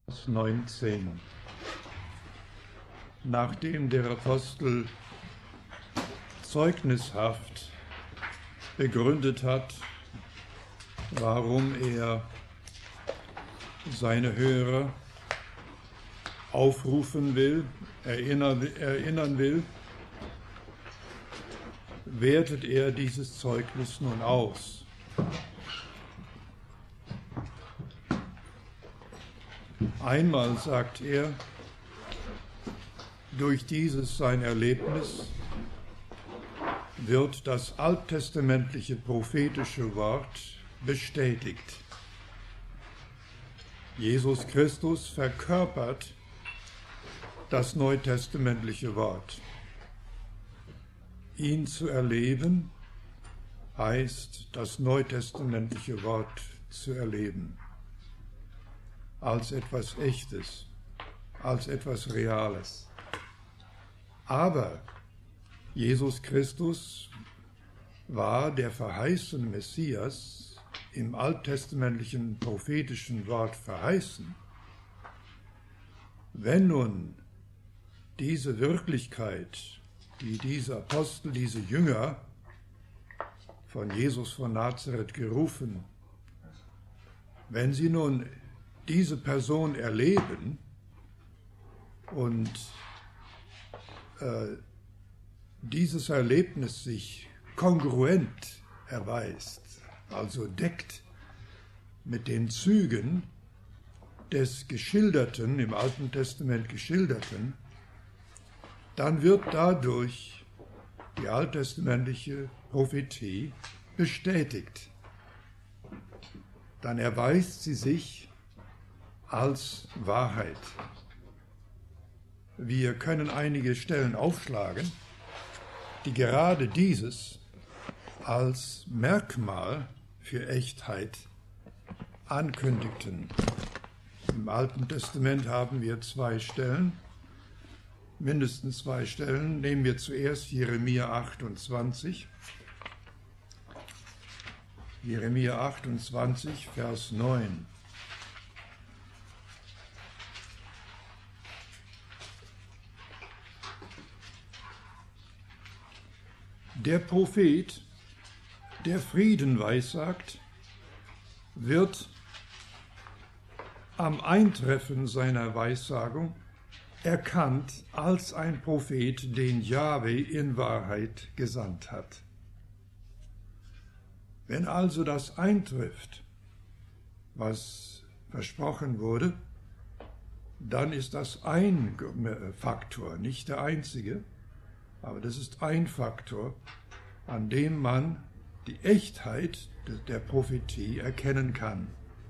Vers 19. Nachdem der Apostel zeugnishaft begründet hat, warum er seine Hörer aufrufen will, erinnern will, wertet er dieses Zeugnis nun aus. Einmal sagt er, durch dieses sein Erlebnis wird das alttestamentliche prophetische Wort bestätigt. Jesus Christus verkörpert das neutestamentliche Wort. Ihn zu erleben heißt, das neutestamentliche Wort zu erleben. Als etwas Echtes, als etwas Reales. Aber Jesus Christus war der verheißene Messias, im alttestamentlichen prophetischen Wort verheißen. Wenn nun diese Wirklichkeit, die diese Apostel, diese Jünger von Jesus von Nazareth gerufen, wenn sie nun diese Person erleben und dieses Erlebnis sich kongruent erweist, also deckt mit den Zügen des Geschilderten, im Alten Testament Geschilderten, dann wird dadurch die alttestamentliche Prophetie bestätigt. Dann erweist sie sich als Wahrheit. Wir können einige Stellen aufschlagen, die gerade dieses als Merkmal für Echtheit ankündigten. Im Alten Testament haben wir zwei Stellen, mindestens zwei Stellen. Nehmen wir zuerst Jeremia 28. Jeremia 28, Vers 9. Der Prophet, der Frieden weissagt, wird am Eintreffen seiner Weissagung erkannt als ein Prophet, den Jahwe in Wahrheit gesandt hat. Wenn also das eintrifft, was versprochen wurde, dann ist das ein Faktor, nicht der einzige, aber das ist ein Faktor, an dem man die Echtheit der Prophetie erkennen kann.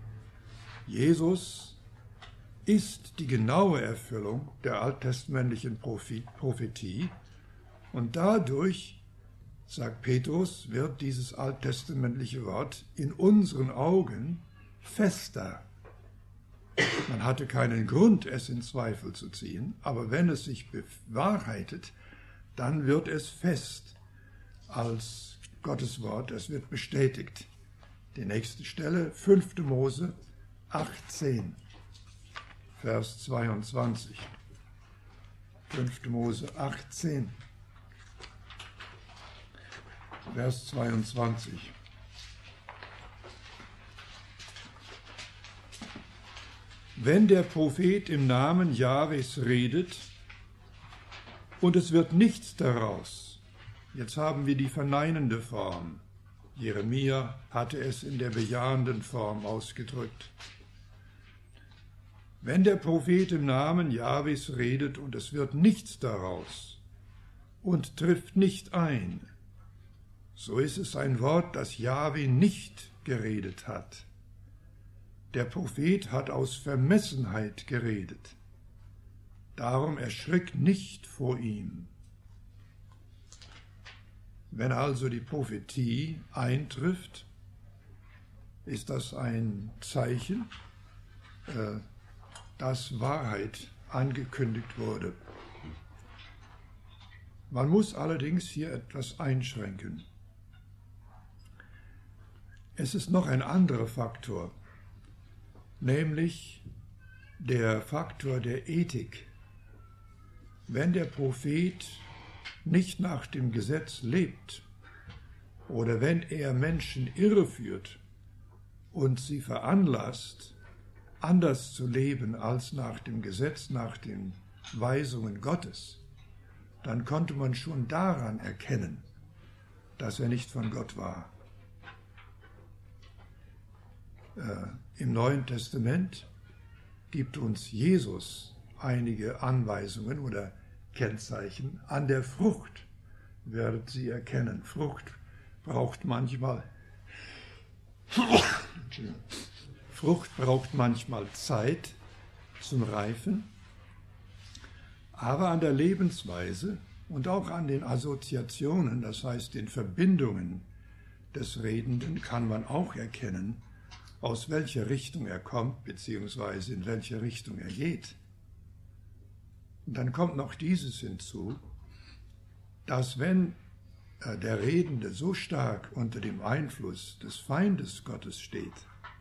Jesus ist die genaue Erfüllung der alttestamentlichen Prophetie und dadurch, sagt Petrus, wird dieses alttestamentliche Wort in unseren Augen fester. Man hatte keinen Grund, es in Zweifel zu ziehen, aber wenn es sich bewahrheitet, dann wird es fest als Gottes Wort, es wird bestätigt. Die nächste Stelle, 5. Mose 18, Vers 22. 5. Mose 18, Vers 22. Wenn der Prophet im Namen Jahwes redet, und es wird nichts daraus. Jetzt haben wir die verneinende Form. Jeremia hatte es in der bejahenden Form ausgedrückt. Wenn der Prophet im Namen Jahwes redet und es wird nichts daraus und trifft nicht ein, so ist es ein Wort, das Jahwe nicht geredet hat. Der Prophet hat aus Vermessenheit geredet. Darum erschrick nicht vor ihm. Wenn also die Prophetie eintrifft, ist das ein Zeichen, dass Wahrheit angekündigt wurde. Man muss allerdings hier etwas einschränken. Es ist noch ein anderer Faktor, nämlich der Faktor der Ethik. Wenn der Prophet nicht nach dem Gesetz lebt oder wenn er Menschen irreführt und sie veranlasst, anders zu leben als nach dem Gesetz, nach den Weisungen Gottes, dann konnte man schon daran erkennen, dass er nicht von Gott war. Im Neuen Testament gibt uns Jesus einige Anweisungen oder Kennzeichen. An der Frucht werdet sie erkennen. Frucht braucht manchmal Zeit zum Reifen, aber an der Lebensweise und auch an den Assoziationen, das heißt den Verbindungen des Redenden, kann man auch erkennen, aus welcher Richtung er kommt, beziehungsweise in welche Richtung er geht. Und dann kommt noch dieses hinzu, dass wenn der Redende so stark unter dem Einfluss des Feindes Gottes steht,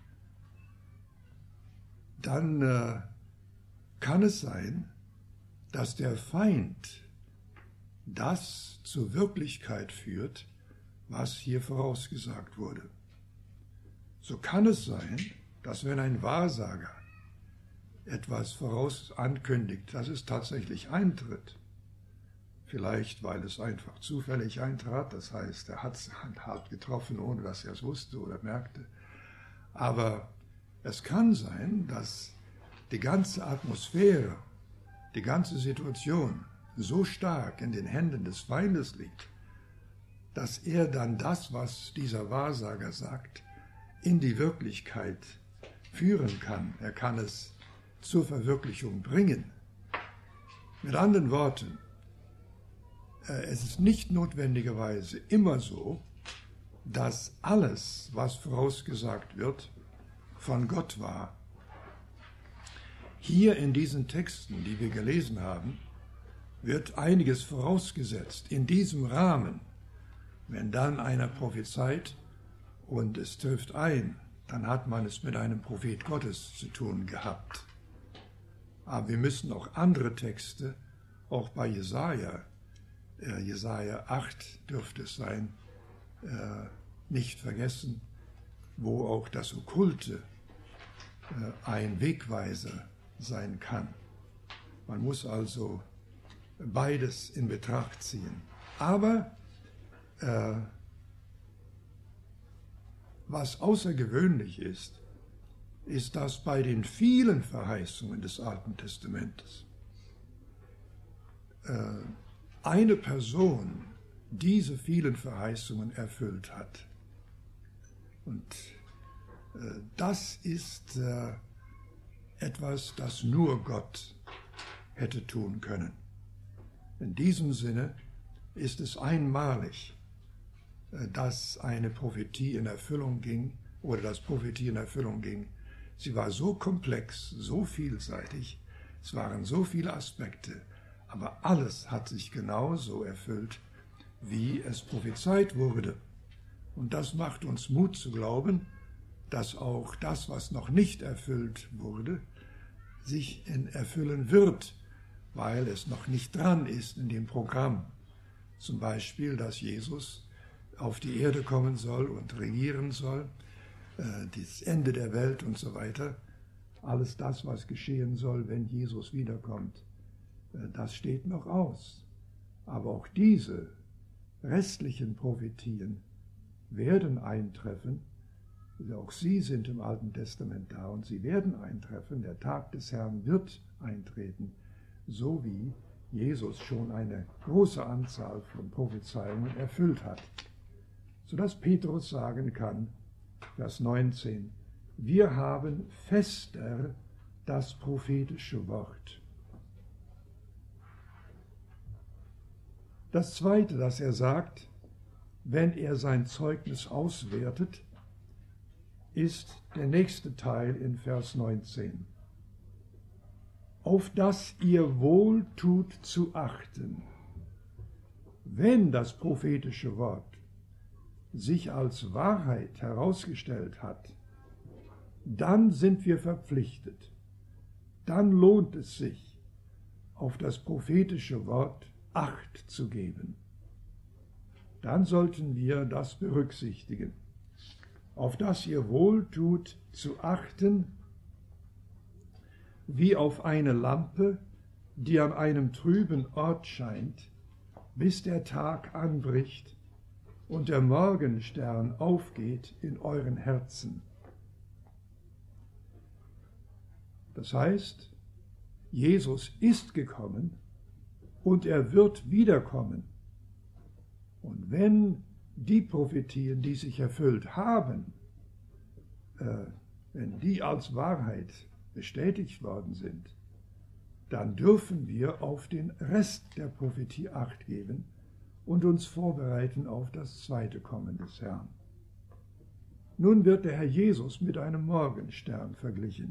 dann kann es sein, dass der Feind das zur Wirklichkeit führt, was hier vorausgesagt wurde. So kann es sein, dass wenn ein Wahrsager etwas voraus ankündigt, dass es tatsächlich eintritt. Vielleicht, weil es einfach zufällig eintrat, das heißt, er hat es hart getroffen, ohne dass er es wusste oder merkte. Aber es kann sein, dass die ganze Atmosphäre, die ganze Situation so stark in den Händen des Feindes liegt, dass er dann das, was dieser Wahrsager sagt, in die Wirklichkeit führen kann. Er kann es zur Verwirklichung bringen. Mit anderen Worten, es ist nicht notwendigerweise immer so, dass alles, was vorausgesagt wird, von Gott war. Hier in diesen Texten, die wir gelesen haben, wird einiges vorausgesetzt. In diesem Rahmen, wenn dann einer prophezeit und es trifft ein, dann hat man es mit einem Prophet Gottes zu tun gehabt. Aber wir müssen auch andere Texte, auch bei Jesaja 8 dürfte es sein, nicht vergessen, wo auch das Okkulte ein Wegweiser sein kann. Man muss also beides in Betracht ziehen. Aber was außergewöhnlich ist, ist, dass bei den vielen Verheißungen des Alten Testamentes eine Person diese vielen Verheißungen erfüllt hat. Und das ist etwas, das nur Gott hätte tun können. In diesem Sinne ist es einmalig, dass eine Prophetie in Erfüllung ging oder dass Prophetie in Erfüllung ging. Sie war so komplex, so vielseitig, es waren so viele Aspekte, aber alles hat sich genauso erfüllt, wie es prophezeit wurde. Und das macht uns Mut zu glauben, dass auch das, was noch nicht erfüllt wurde, sich erfüllen wird, weil es noch nicht dran ist in dem Programm. Zum Beispiel, dass Jesus auf die Erde kommen soll und regieren soll, das Ende der Welt und so weiter. Alles das, was geschehen soll, wenn Jesus wiederkommt, das steht noch aus. Aber auch diese restlichen Prophetien werden eintreffen. Auch sie sind im Alten Testament da und sie werden eintreffen. Der Tag des Herrn wird eintreten, so wie Jesus schon eine große Anzahl von Prophezeiungen erfüllt hat, sodass Petrus sagen kann, Vers 19, wir haben fester das prophetische Wort. Das Zweite, das er sagt, wenn er sein Zeugnis auswertet, ist der nächste Teil in Vers 19. Auf das ihr wohl tut zu achten, wenn das prophetische Wort sich als Wahrheit herausgestellt hat, dann sind wir verpflichtet, dann lohnt es sich, auf das prophetische Wort Acht zu geben. Dann sollten wir das berücksichtigen, auf das ihr wohltut zu achten, wie auf eine Lampe, die an einem trüben Ort scheint, bis der Tag anbricht und der Morgenstern aufgeht in euren Herzen. Das heißt, Jesus ist gekommen und er wird wiederkommen. Und wenn die Prophetien, die sich erfüllt haben, wenn die als Wahrheit bestätigt worden sind, dann dürfen wir auf den Rest der Prophetie Acht geben und uns vorbereiten auf das zweite Kommen des Herrn. Nun wird der Herr Jesus mit einem Morgenstern verglichen.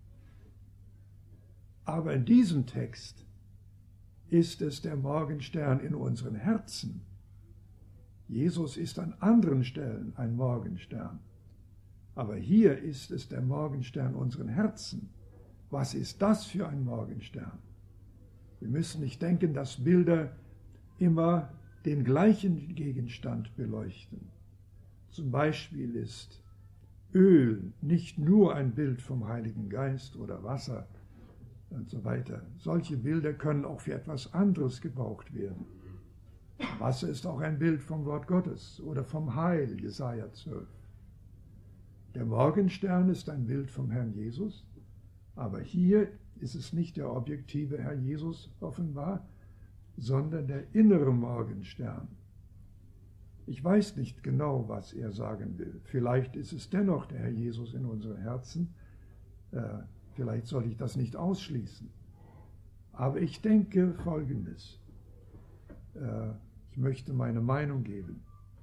Aber in diesem Text ist es der Morgenstern in unseren Herzen. Jesus ist an anderen Stellen ein Morgenstern. Aber hier ist es der Morgenstern in unseren Herzen. Was ist das für ein Morgenstern? Wir müssen nicht denken, dass Bilder immer den gleichen Gegenstand beleuchten. Zum Beispiel ist Öl nicht nur ein Bild vom Heiligen Geist oder Wasser und so weiter. Solche Bilder können auch für etwas anderes gebraucht werden. Wasser ist auch ein Bild vom Wort Gottes oder vom Heil, Jesaja 12. Der Morgenstern ist ein Bild vom Herrn Jesus, aber hier ist es nicht der objektive Herr Jesus offenbar, sondern der innere Morgenstern. Ich weiß nicht genau, was er sagen will. Vielleicht ist es dennoch der Herr Jesus in unseren Herzen. Vielleicht soll ich das nicht ausschließen. Aber ich denke Folgendes. Ich möchte meine Meinung geben.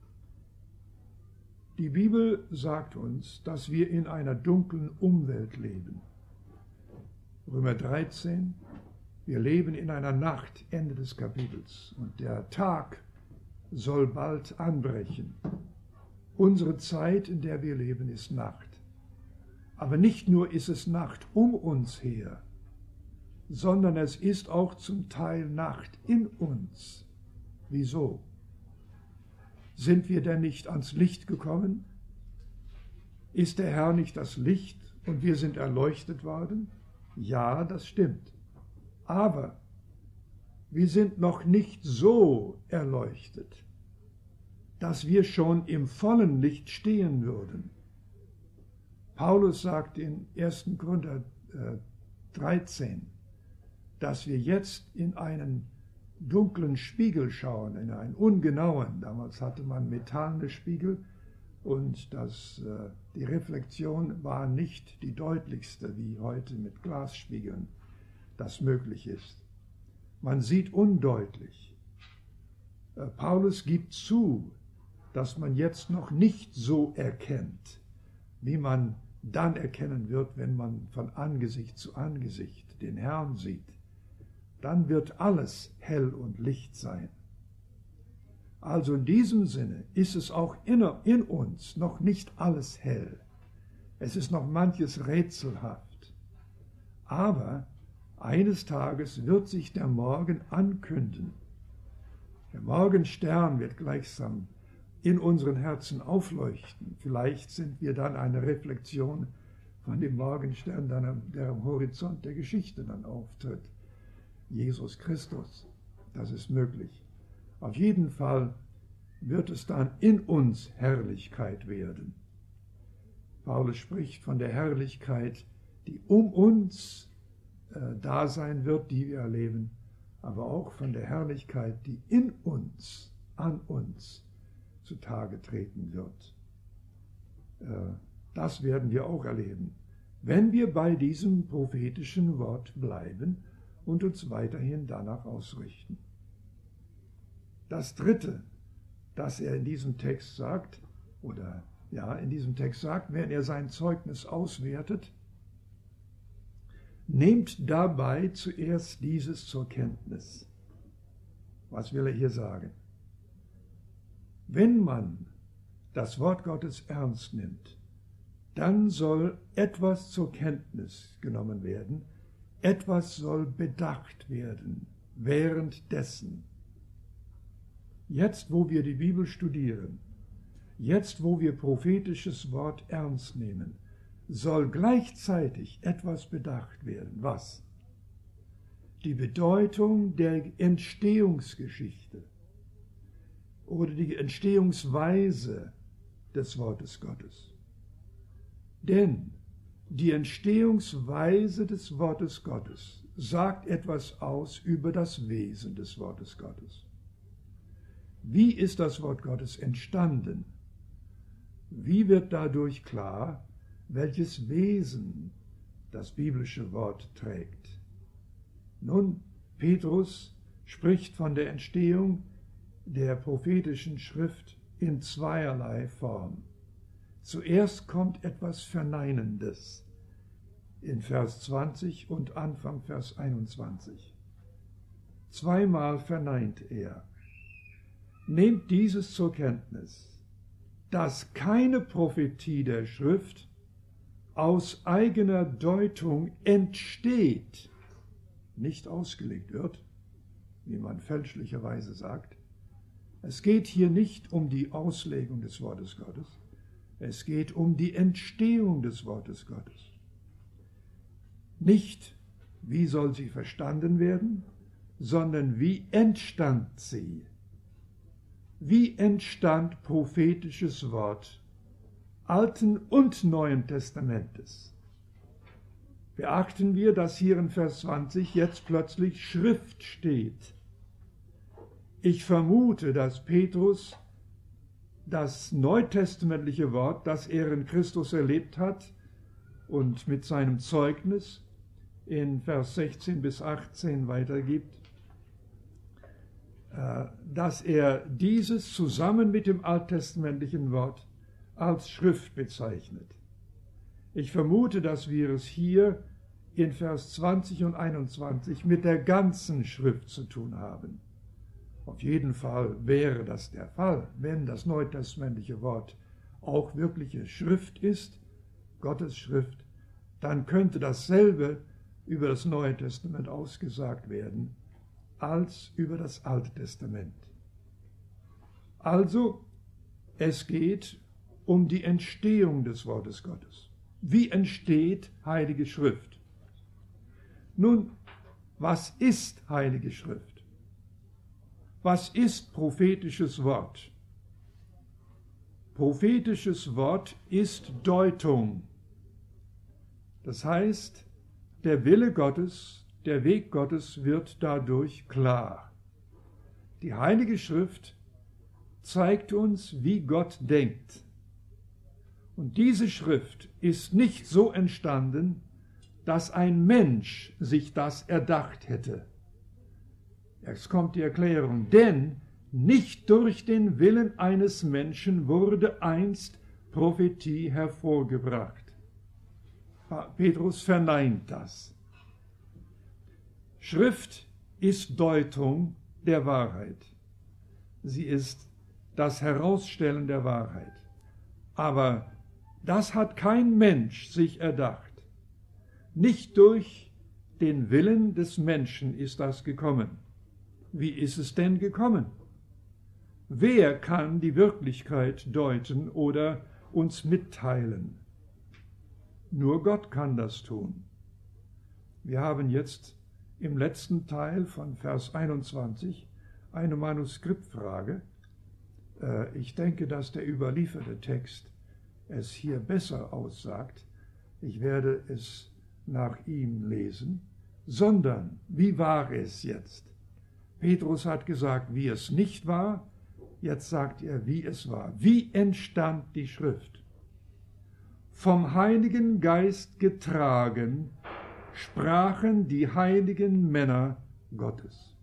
Die Bibel sagt uns, dass wir in einer dunklen Umwelt leben. Römer 13, wir leben in einer Nacht, Ende des Kapitels, und der Tag soll bald anbrechen. Unsere Zeit, in der wir leben, ist Nacht. Aber nicht nur ist es Nacht um uns her, sondern es ist auch zum Teil Nacht in uns. Wieso? Sind wir denn nicht ans Licht gekommen? Ist der Herr nicht das Licht und wir sind erleuchtet worden? Ja, das stimmt. Aber wir sind noch nicht so erleuchtet, dass wir schon im vollen Licht stehen würden. Paulus sagt in 1. Korinther 13, dass wir jetzt in einen dunklen Spiegel schauen, in einen ungenauen. Damals hatte man metallene Spiegel und die Reflexion war nicht die deutlichste, wie heute mit Glasspiegeln das möglich ist. Man sieht undeutlich. Paulus gibt zu, dass man jetzt noch nicht so erkennt, wie man dann erkennen wird, wenn man von Angesicht zu Angesicht den Herrn sieht. Dann wird alles hell und Licht sein. Also in diesem Sinne ist es auch in uns noch nicht alles hell. Es ist noch manches rätselhaft. Aber eines Tages wird sich der Morgen ankünden. Der Morgenstern wird gleichsam in unseren Herzen aufleuchten. Vielleicht sind wir dann eine Reflexion von dem Morgenstern, der am Horizont der Geschichte dann auftritt. Jesus Christus, das ist möglich. Auf jeden Fall wird es dann in uns Herrlichkeit werden. Paulus spricht von der Herrlichkeit, die um uns da sein wird, die wir erleben, aber auch von der Herrlichkeit, die in uns, an uns zutage treten wird. Das werden wir auch erleben, wenn wir bei diesem prophetischen Wort bleiben und uns weiterhin danach ausrichten. Das Dritte, das er in diesem Text sagt, wenn er sein Zeugnis auswertet, nehmt dabei zuerst dieses zur Kenntnis. Was will er hier sagen? Wenn man das Wort Gottes ernst nimmt, dann soll etwas zur Kenntnis genommen werden, etwas soll bedacht werden währenddessen. Jetzt, wo wir die Bibel studieren, jetzt, wo wir prophetisches Wort ernst nehmen, soll gleichzeitig etwas bedacht werden. Was? Die Bedeutung der Entstehungsgeschichte oder die Entstehungsweise des Wortes Gottes. Denn die Entstehungsweise des Wortes Gottes sagt etwas aus über das Wesen des Wortes Gottes. Wie ist das Wort Gottes entstanden? Wie wird dadurch klar, welches Wesen das biblische Wort trägt? Nun, Petrus spricht von der Entstehung der prophetischen Schrift in zweierlei Form. Zuerst kommt etwas Verneinendes in Vers 20 und Anfang Vers 21. Zweimal verneint er. Nehmt dieses zur Kenntnis, dass keine Prophetie der Schrift aus eigener Deutung entsteht, nicht ausgelegt wird, wie man fälschlicherweise sagt. Es geht hier nicht um die Auslegung des Wortes Gottes, es geht um die Entstehung des Wortes Gottes. Nicht, wie soll sie verstanden werden, sondern wie entstand sie? Wie entstand prophetisches Wort Alten und Neuen Testamentes? Beachten wir, dass hier in Vers 20 jetzt plötzlich Schrift steht. Ich vermute, dass Petrus das neutestamentliche Wort, das er in Christus erlebt hat und mit seinem Zeugnis in Vers 16 bis 18 weitergibt, dass er dieses zusammen mit dem alttestamentlichen Wort als Schrift bezeichnet. Ich vermute, dass wir es hier in Vers 20 und 21 mit der ganzen Schrift zu tun haben. Auf jeden Fall wäre das der Fall, wenn das neutestamentliche Wort auch wirkliche Schrift ist, Gottes Schrift, dann könnte dasselbe über das Neue Testament ausgesagt werden, als über das Alte Testament. Also, es geht um die Entstehung des Wortes Gottes. Wie entsteht Heilige Schrift? Nun, was ist Heilige Schrift? Was ist prophetisches Wort? Prophetisches Wort ist Deutung. Das heißt, der Wille Gottes, der Weg Gottes wird dadurch klar. Die Heilige Schrift zeigt uns, wie Gott denkt. Und diese Schrift ist nicht so entstanden, dass ein Mensch sich das erdacht hätte. Jetzt kommt die Erklärung, denn nicht durch den Willen eines Menschen wurde einst Prophetie hervorgebracht. Petrus verneint das. Schrift ist Deutung der Wahrheit. Sie ist das Herausstellen der Wahrheit. Aber das hat kein Mensch sich erdacht. Nicht durch den Willen des Menschen ist das gekommen. Wie ist es denn gekommen? Wer kann die Wirklichkeit deuten oder uns mitteilen? Nur Gott kann das tun. Wir haben jetzt im letzten Teil von Vers 21 eine Manuskriptfrage. Ich denke, dass der überlieferte Text es hier besser aussagt. Ich werde es nach ihm lesen. Sondern, wie war es jetzt? Petrus hat gesagt, wie es nicht war. Jetzt sagt er, wie es war. Wie entstand die Schrift? Vom Heiligen Geist getragen, sprachen die heiligen Männer Gottes.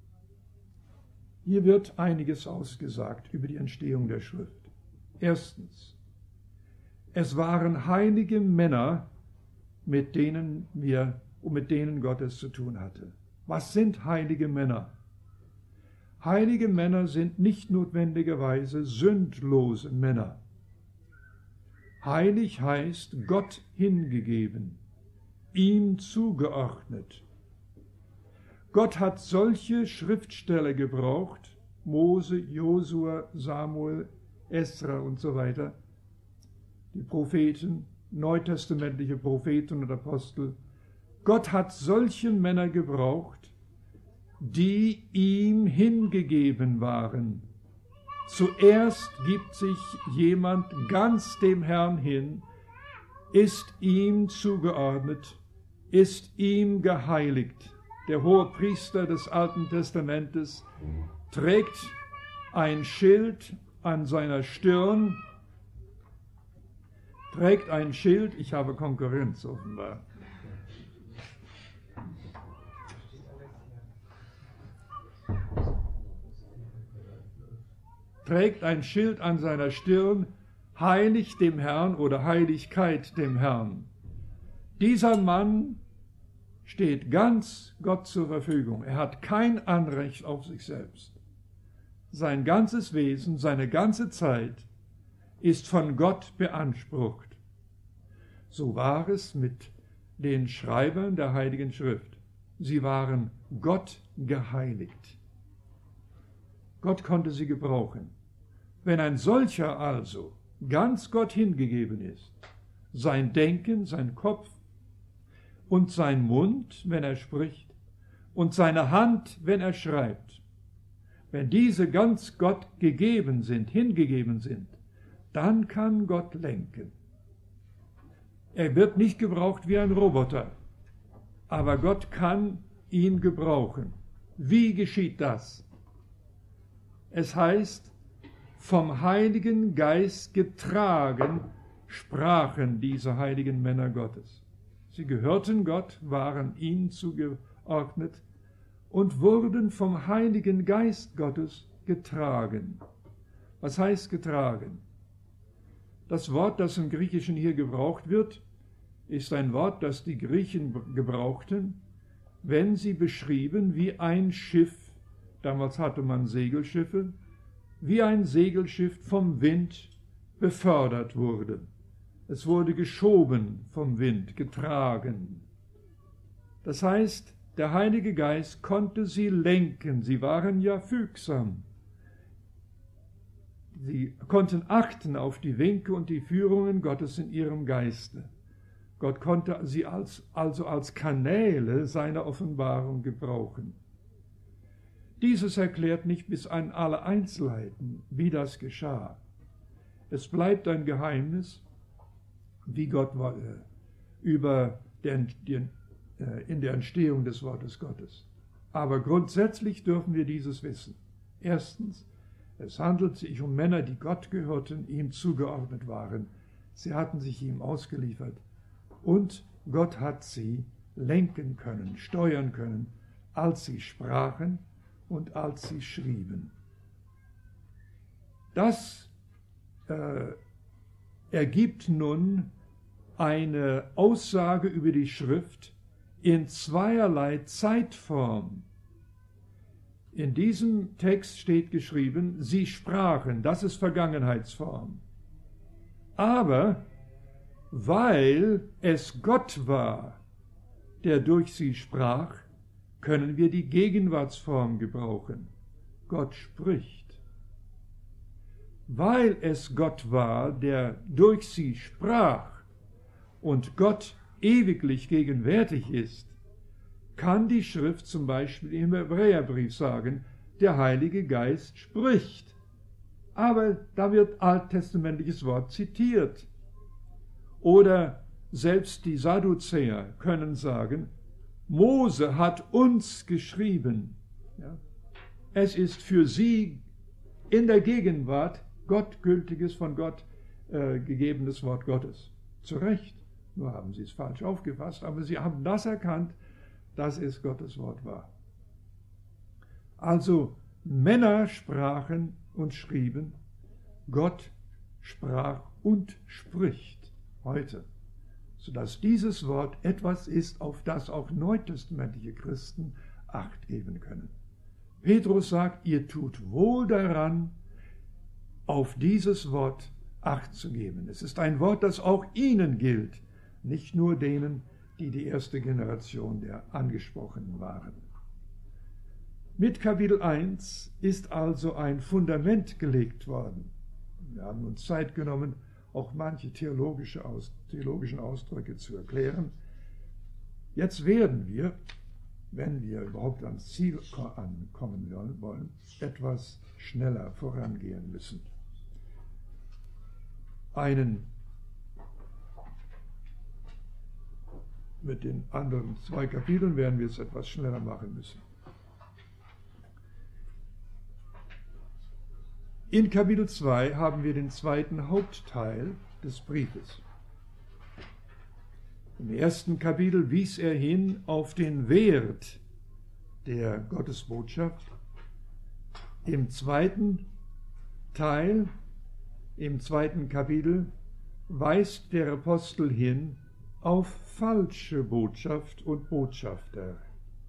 Hier wird einiges ausgesagt über die Entstehung der Schrift. Erstens, es waren heilige Männer, mit denen Gott es zu tun hatte. Was sind heilige Männer? Heilige Männer sind nicht notwendigerweise sündlose Männer. Heilig heißt Gott hingegeben, ihm zugeordnet. Gott hat solche Schriftsteller gebraucht, Mose, Josua, Samuel, Esra und so weiter, die Propheten, neutestamentliche Propheten und Apostel. Gott hat solche Männer gebraucht, die ihm hingegeben waren. Zuerst gibt sich jemand ganz dem Herrn hin, ist ihm zugeordnet, ist ihm geheiligt. Der Hohepriester des Alten Testamentes trägt ein Schild an seiner Stirn, ich habe Konkurrenz offenbar. Trägt ein Schild an seiner Stirn, heilig dem Herrn oder Heiligkeit dem Herrn. Dieser Mann steht ganz Gott zur Verfügung. Er hat kein Anrecht auf sich selbst. Sein ganzes Wesen, seine ganze Zeit ist von Gott beansprucht. So war es mit den Schreibern der Heiligen Schrift. Sie waren Gott geheiligt. Gott konnte sie gebrauchen. Wenn ein solcher also ganz Gott hingegeben ist, sein Denken, sein Kopf und sein Mund, wenn er spricht, und seine Hand, wenn er schreibt, wenn diese ganz Gott gegeben sind, hingegeben sind, dann kann Gott lenken. Er wird nicht gebraucht wie ein Roboter, aber Gott kann ihn gebrauchen. Wie geschieht das? Es heißt, vom Heiligen Geist getragen sprachen diese heiligen Männer Gottes. Sie gehörten Gott, waren ihm zugeordnet und wurden vom Heiligen Geist Gottes getragen. Was heißt getragen? Das Wort, das im Griechischen hier gebraucht wird, ist ein Wort, das die Griechen gebrauchten, wenn sie beschrieben, wie ein Schiff, damals hatte man Segelschiffe, wie ein Segelschiff vom Wind befördert wurde. Es wurde geschoben vom Wind, getragen. Das heißt, der Heilige Geist konnte sie lenken, sie waren ja fügsam. Sie konnten achten auf die Winke und die Führungen Gottes in ihrem Geiste. Gott konnte sie also als Kanäle seiner Offenbarung gebrauchen. Dieses erklärt nicht bis an alle Einzelheiten, wie das geschah. Es bleibt ein Geheimnis, wie Gott in der Entstehung des Wortes Gottes. Aber grundsätzlich dürfen wir dieses wissen. Erstens, es handelt sich um Männer, die Gott gehörten, ihm zugeordnet waren. Sie hatten sich ihm ausgeliefert. Und Gott hat sie lenken können, steuern können, als sie sprachen und als sie schrieben. Das ergibt nun eine Aussage über die Schrift in zweierlei Zeitform. In diesem Text steht geschrieben, sie sprachen, das ist Vergangenheitsform. Aber weil es Gott war, der durch sie sprach, können wir die Gegenwartsform gebrauchen. Gott spricht. Weil es Gott war, der durch sie sprach und Gott ewiglich gegenwärtig ist, kann die Schrift zum Beispiel im Hebräerbrief sagen, der Heilige Geist spricht. Aber da wird alttestamentliches Wort zitiert. Oder selbst die Sadduzäer können sagen, Mose hat uns geschrieben. Ja? Es ist für sie in der Gegenwart gottgültiges, von Gott gegebenes Wort Gottes. Zu Recht, nur haben sie es falsch aufgefasst, aber sie haben das erkannt, dass es Gottes Wort war. Also Männer sprachen und schrieben, Gott sprach und spricht heute, sodass dieses Wort etwas ist, auf das auch neutestamentliche Christen Acht geben können. Petrus sagt, ihr tut wohl daran, auf dieses Wort Acht zu geben. Es ist ein Wort, das auch ihnen gilt, nicht nur denen, die erste Generation der Angesprochenen waren. Mit Kapitel 1 ist also ein Fundament gelegt worden. Wir haben uns Zeit genommen, auch manche theologischen Ausdrücke zu erklären. Jetzt werden wir, wenn wir überhaupt ans Ziel ankommen wollen, etwas schneller vorangehen müssen. Mit den anderen 2 Kapiteln werden wir es etwas schneller machen müssen. In Kapitel 2 haben wir den zweiten Hauptteil des Briefes. Im ersten Kapitel wies er hin auf den Wert der Gottesbotschaft. Im zweiten Teil, im zweiten Kapitel, weist der Apostel hin auf falsche Botschaft und Botschafter.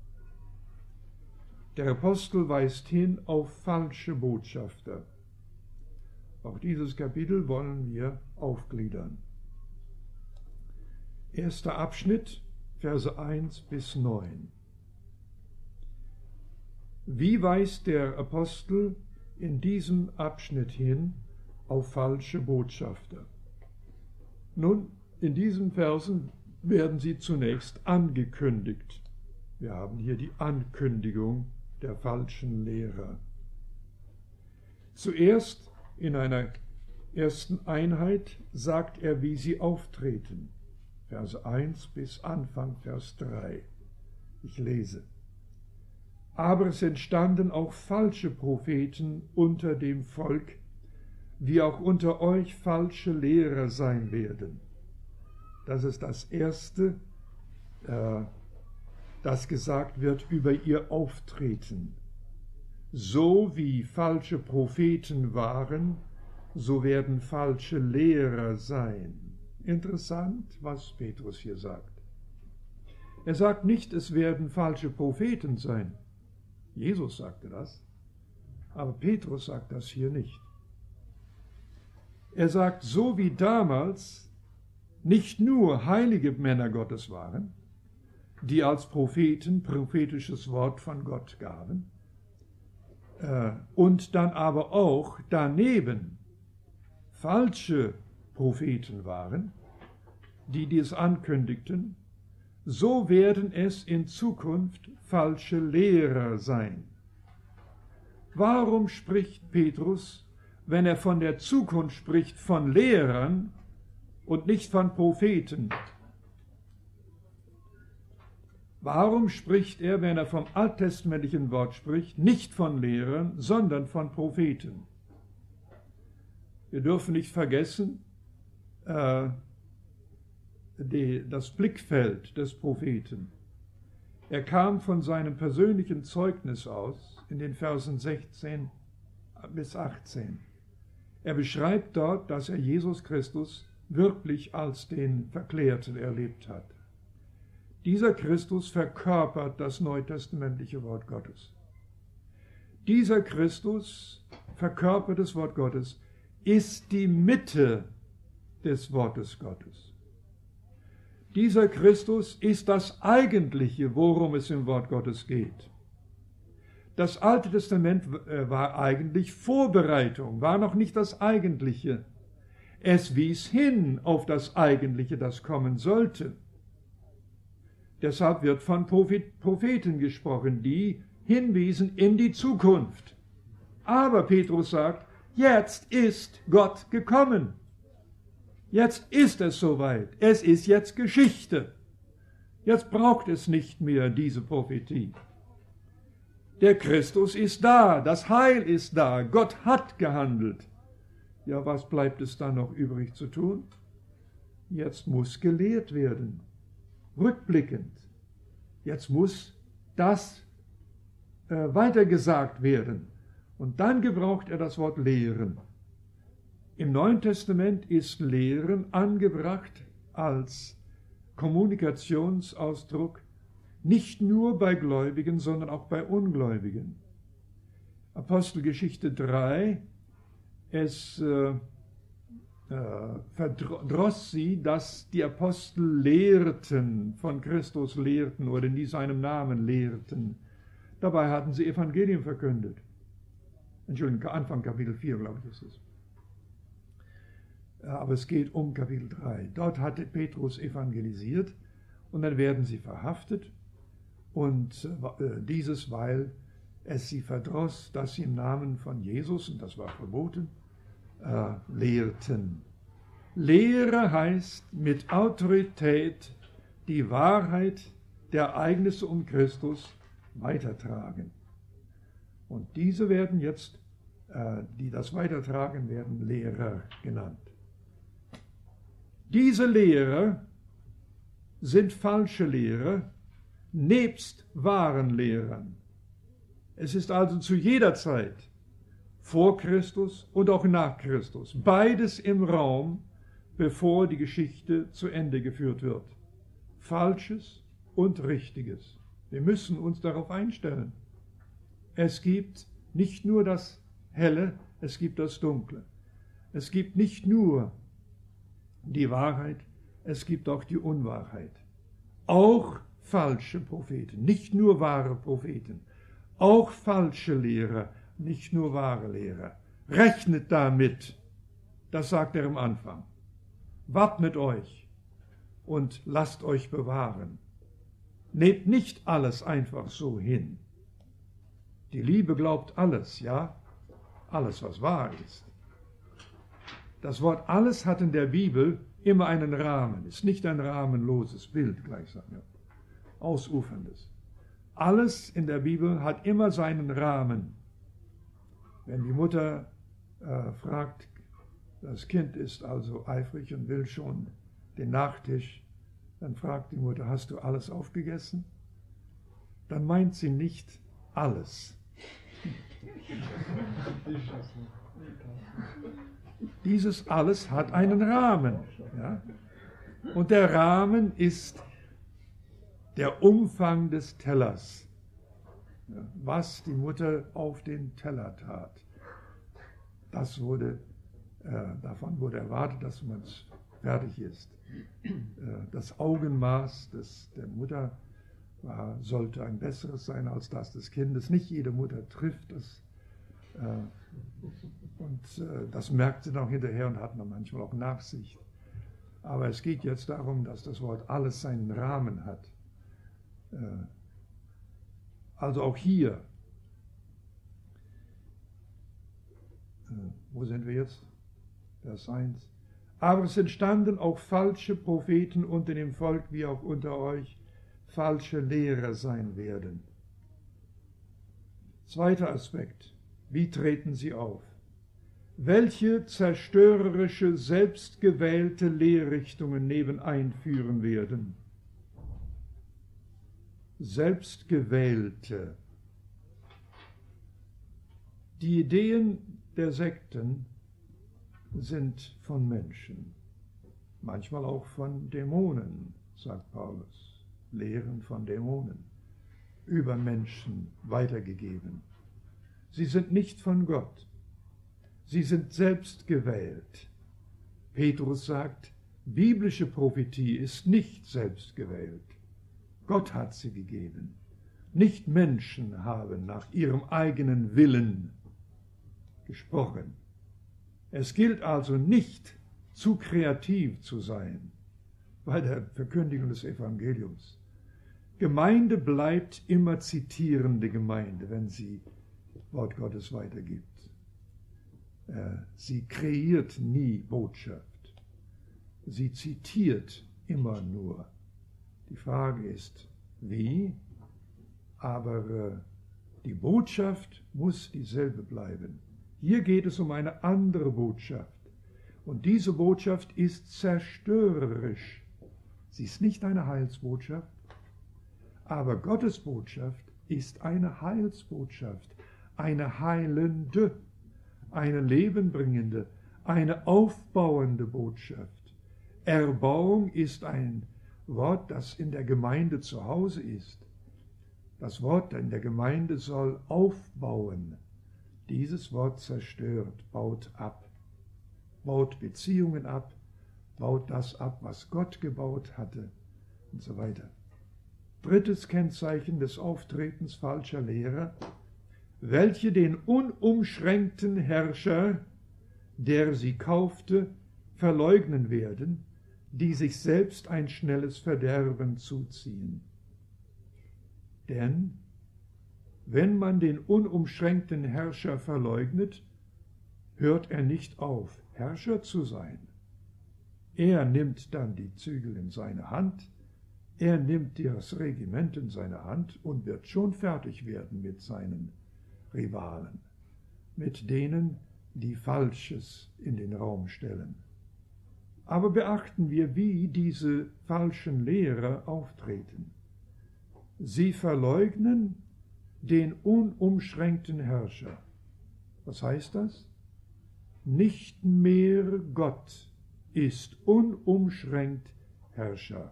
Der Apostel weist hin auf falsche Botschafter. Auch dieses Kapitel wollen wir aufgliedern. Erster Abschnitt, Verse 1 bis 9. Wie weist der Apostel in diesem Abschnitt hin auf falsche Botschafter? Nun, in diesen Versen werden sie zunächst angekündigt. Wir haben hier die Ankündigung der falschen Lehrer. Zuerst in einer ersten Einheit sagt er, wie sie auftreten. Verse 1 bis Anfang Vers 3. Ich lese. Aber es entstanden auch falsche Propheten unter dem Volk, wie auch unter euch falsche Lehrer sein werden. Das ist das Erste, das gesagt wird über ihr Auftreten. So wie falsche Propheten waren, so werden falsche Lehrer sein. Interessant, was Petrus hier sagt. Er sagt nicht, es werden falsche Propheten sein. Jesus sagte das, aber Petrus sagt das hier nicht. Er sagt, so wie damals nicht nur heilige Männer Gottes waren, die als Propheten prophetisches Wort von Gott gaben, und dann aber auch daneben falsche Propheten waren, die dies ankündigten, so werden es in Zukunft falsche Lehrer sein. Warum spricht Petrus, wenn er von der Zukunft spricht, von Lehrern und nicht von Propheten? Warum spricht er, wenn er vom alttestamentlichen Wort spricht, nicht von Lehrern, sondern von Propheten? Wir dürfen nicht vergessen, das Blickfeld des Propheten. Er kam von seinem persönlichen Zeugnis aus in den Versen 16 bis 18. Er beschreibt dort, dass er Jesus Christus wirklich als den Verklärten erlebt hat. Dieser Christus verkörpert das neutestamentliche Wort Gottes. Dieser Christus, verkörpert das Wort Gottes, ist die Mitte des Wortes Gottes. Dieser Christus ist das Eigentliche, worum es im Wort Gottes geht. Das Alte Testament war eigentlich Vorbereitung, war noch nicht das Eigentliche. Es wies hin auf das Eigentliche, das kommen sollte. Deshalb wird von Propheten gesprochen, die hinwiesen in die Zukunft. Aber Petrus sagt, jetzt ist Gott gekommen. Jetzt ist es soweit. Es ist jetzt Geschichte. Jetzt braucht es nicht mehr diese Prophetie. Der Christus ist da, das Heil ist da, Gott hat gehandelt. Ja, was bleibt es dann noch übrig zu tun? Jetzt muss gelehrt werden. Rückblickend. Jetzt muss das weitergesagt werden. Und dann gebraucht er das Wort lehren. Im Neuen Testament ist Lehren angebracht als Kommunikationsausdruck nicht nur bei Gläubigen, sondern auch bei Ungläubigen. Apostelgeschichte 3, es verdross sie, dass die Apostel lehrten, von Christus lehrten oder in seinem Namen lehrten. Dabei hatten sie Evangelium verkündet. Entschuldigung, Anfang Kapitel 4, glaube ich, ist es. Aber es geht um Kapitel 3. Dort hatte Petrus evangelisiert und dann werden sie verhaftet. Und dieses, weil es sie verdross, dass sie im Namen von Jesus, und das war verboten, lehrten. Lehre heißt mit Autorität die Wahrheit der Ereignisse um Christus weitertragen. Und diese werden jetzt, die das weitertragen, werden Lehrer genannt. Diese Lehrer sind falsche Lehrer nebst wahren Lehrern. Es ist also zu jeder Zeit, vor Christus und auch nach Christus, beides im Raum, bevor die Geschichte zu Ende geführt wird. Falsches und Richtiges. Wir müssen uns darauf einstellen. Es gibt nicht nur das Helle, es gibt das Dunkle. Es gibt nicht nur die Wahrheit, es gibt auch die Unwahrheit. Auch falsche Propheten, nicht nur wahre Propheten. Auch falsche Lehrer, nicht nur wahre Lehrer. Rechnet damit, das sagt er am Anfang. Wappnet euch und lasst euch bewahren. Nehmt nicht alles einfach so hin. Die Liebe glaubt alles, ja? Alles, was wahr ist. Das Wort alles hat in der Bibel immer einen Rahmen, ist nicht ein rahmenloses Bild gleichsam, ja. Ausuferndes. Alles in der Bibel hat immer seinen Rahmen. Wenn die Mutter fragt, das Kind ist also eifrig und will schon den Nachtisch, dann fragt die Mutter, hast du alles aufgegessen? Dann meint sie nicht alles. Dieses alles hat einen Rahmen. Ja? Und der Rahmen ist der Umfang des Tellers, ja, was die Mutter auf den Teller tat. Davon wurde erwartet, dass man fertig ist. Das Augenmaß der Mutter sollte ein besseres sein als das des Kindes. Nicht jede Mutter trifft es. Das merkt sie dann hinterher und hat dann manchmal auch Nachsicht. Aber es geht jetzt darum, dass das Wort alles seinen Rahmen hat. Also auch hier. Wo sind wir jetzt? Vers 1. Aber es entstanden auch falsche Propheten unter dem Volk, wie auch unter euch falsche Lehrer sein werden. Zweiter Aspekt. Wie treten sie auf? Welche zerstörerische, selbstgewählte Lehrrichtungen nebenein führen werden? Selbstgewählte. Die Ideen der Sekten sind von Menschen, manchmal auch von Dämonen, sagt Paulus, Lehren von Dämonen, über Menschen weitergegeben. Sie sind nicht von Gott, sie sind selbst gewählt. Petrus sagt, biblische Prophetie ist nicht selbst gewählt. Gott hat sie gegeben. Nicht Menschen haben nach ihrem eigenen Willen gesprochen. Es gilt also nicht, zu kreativ zu sein bei der Verkündigung des Evangeliums. Gemeinde bleibt immer zitierende Gemeinde, wenn sie Wort Gottes weitergibt. Sie kreiert nie Botschaft. Sie zitiert immer nur. Die Frage ist, wie? Aber die Botschaft muss dieselbe bleiben. Hier geht es um eine andere Botschaft. Und diese Botschaft ist zerstörerisch. Sie ist nicht eine Heilsbotschaft, aber Gottes Botschaft ist eine Heilsbotschaft, eine heilende, eine lebenbringende, eine aufbauende Botschaft. Erbauung ist ein Wort, das in der Gemeinde zu Hause ist. Das Wort in der Gemeinde soll aufbauen. Dieses Wort zerstört, baut ab. baut Beziehungen ab, baut das ab, was Gott gebaut hatte und so weiter. Drittes Kennzeichen des Auftretens falscher Lehrer: welche den unumschränkten Herrscher, der sie kaufte, verleugnen werden, die sich selbst ein schnelles Verderben zuziehen. Denn wenn man den unumschränkten Herrscher verleugnet, hört er nicht auf, Herrscher zu sein. Er nimmt dann die Zügel in seine Hand, er nimmt das Regiment in seine Hand und wird schon fertig werden mit seinen Rivalen, mit denen, die Falsches in den Raum stellen. Aber beachten wir, wie diese falschen Lehrer auftreten. Sie verleugnen den unumschränkten Herrscher. Was heißt das? Nicht mehr Gott ist unumschränkt Herrscher.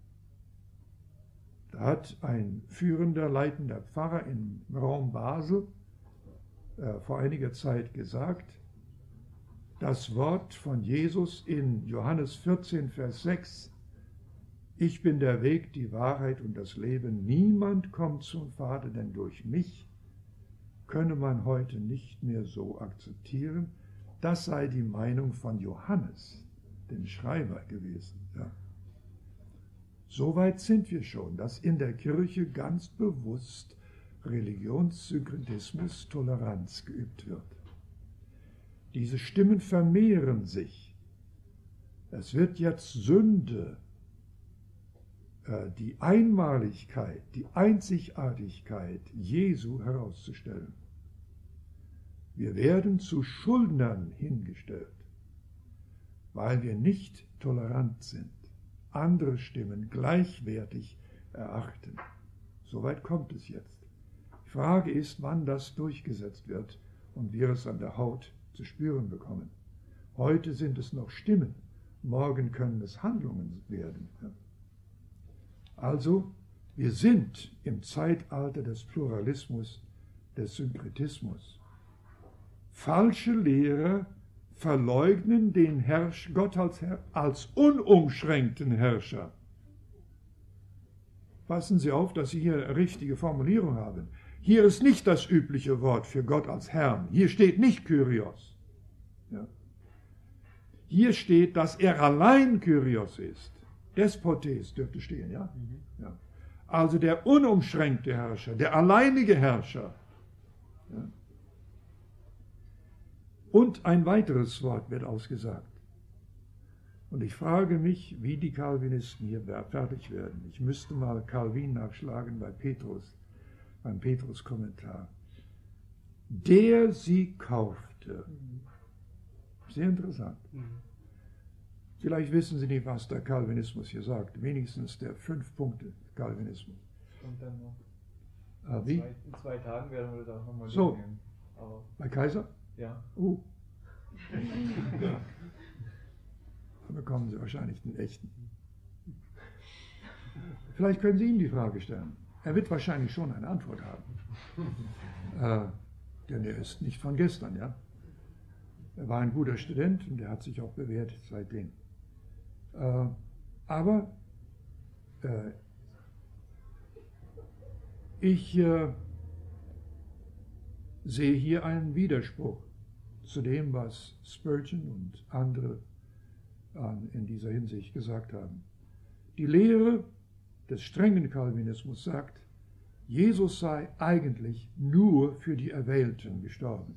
Da hat ein führender, leitender Pfarrer im Raum Basel vor einiger Zeit gesagt, das Wort von Jesus in Johannes 14, Vers 6, ich bin der Weg, die Wahrheit und das Leben, niemand kommt zum Vater, denn durch mich, könne man heute nicht mehr so akzeptieren. Das sei die Meinung von Johannes, dem Schreiber, gewesen. Ja. Soweit sind wir schon, dass in der Kirche ganz bewusst Religionssynkretismus, Toleranz geübt wird. Diese Stimmen vermehren sich. Es wird jetzt Sünde, die Einmaligkeit, die Einzigartigkeit Jesu herauszustellen. Wir werden zu Schuldnern hingestellt, weil wir nicht tolerant sind, andere Stimmen gleichwertig erachten. Soweit kommt es jetzt. Die Frage ist, wann das durchgesetzt wird und wir es an der Haut zu spüren bekommen. Heute sind es noch Stimmen, morgen können es Handlungen werden. Also, wir sind im Zeitalter des Pluralismus, des Synkretismus. Falsche Lehrer verleugnen den Gott als unumschränkten Herrscher. Passen Sie auf, dass Sie hier eine richtige Formulierung haben. Hier ist nicht das übliche Wort für Gott als Herrn. Hier steht nicht Kyrios. Ja. Hier steht, dass er allein Kyrios ist. Despotes dürfte stehen, ja? Ja. Also der unumschränkte Herrscher, der alleinige Herrscher. Ja. Und ein weiteres Wort wird ausgesagt. Und ich frage mich, wie die Calvinisten hier fertig werden. Ich müsste mal Calvin nachschlagen bei Petrus, beim Petrus-Kommentar. Der sie kaufte. Sehr interessant. Vielleicht wissen Sie nicht, was der Calvinismus hier sagt. Wenigstens der 5-Punkte-Calvinismus. Und dann noch Wie? in 2 Tagen werden wir das auch nochmal so, durchgehen. Aber bei Kaiser? ja. Ja. Dann bekommen Sie wahrscheinlich den echten. Vielleicht können Sie ihm die Frage stellen. Er wird wahrscheinlich schon eine Antwort haben. Denn er ist nicht von gestern, ja. Er war ein guter Student und er hat sich auch bewährt seitdem. Aber ich sehe hier einen Widerspruch zu dem, was Spurgeon und andere in dieser Hinsicht gesagt haben. Die Lehre des strengen Calvinismus sagt, Jesus sei eigentlich nur für die Erwählten gestorben.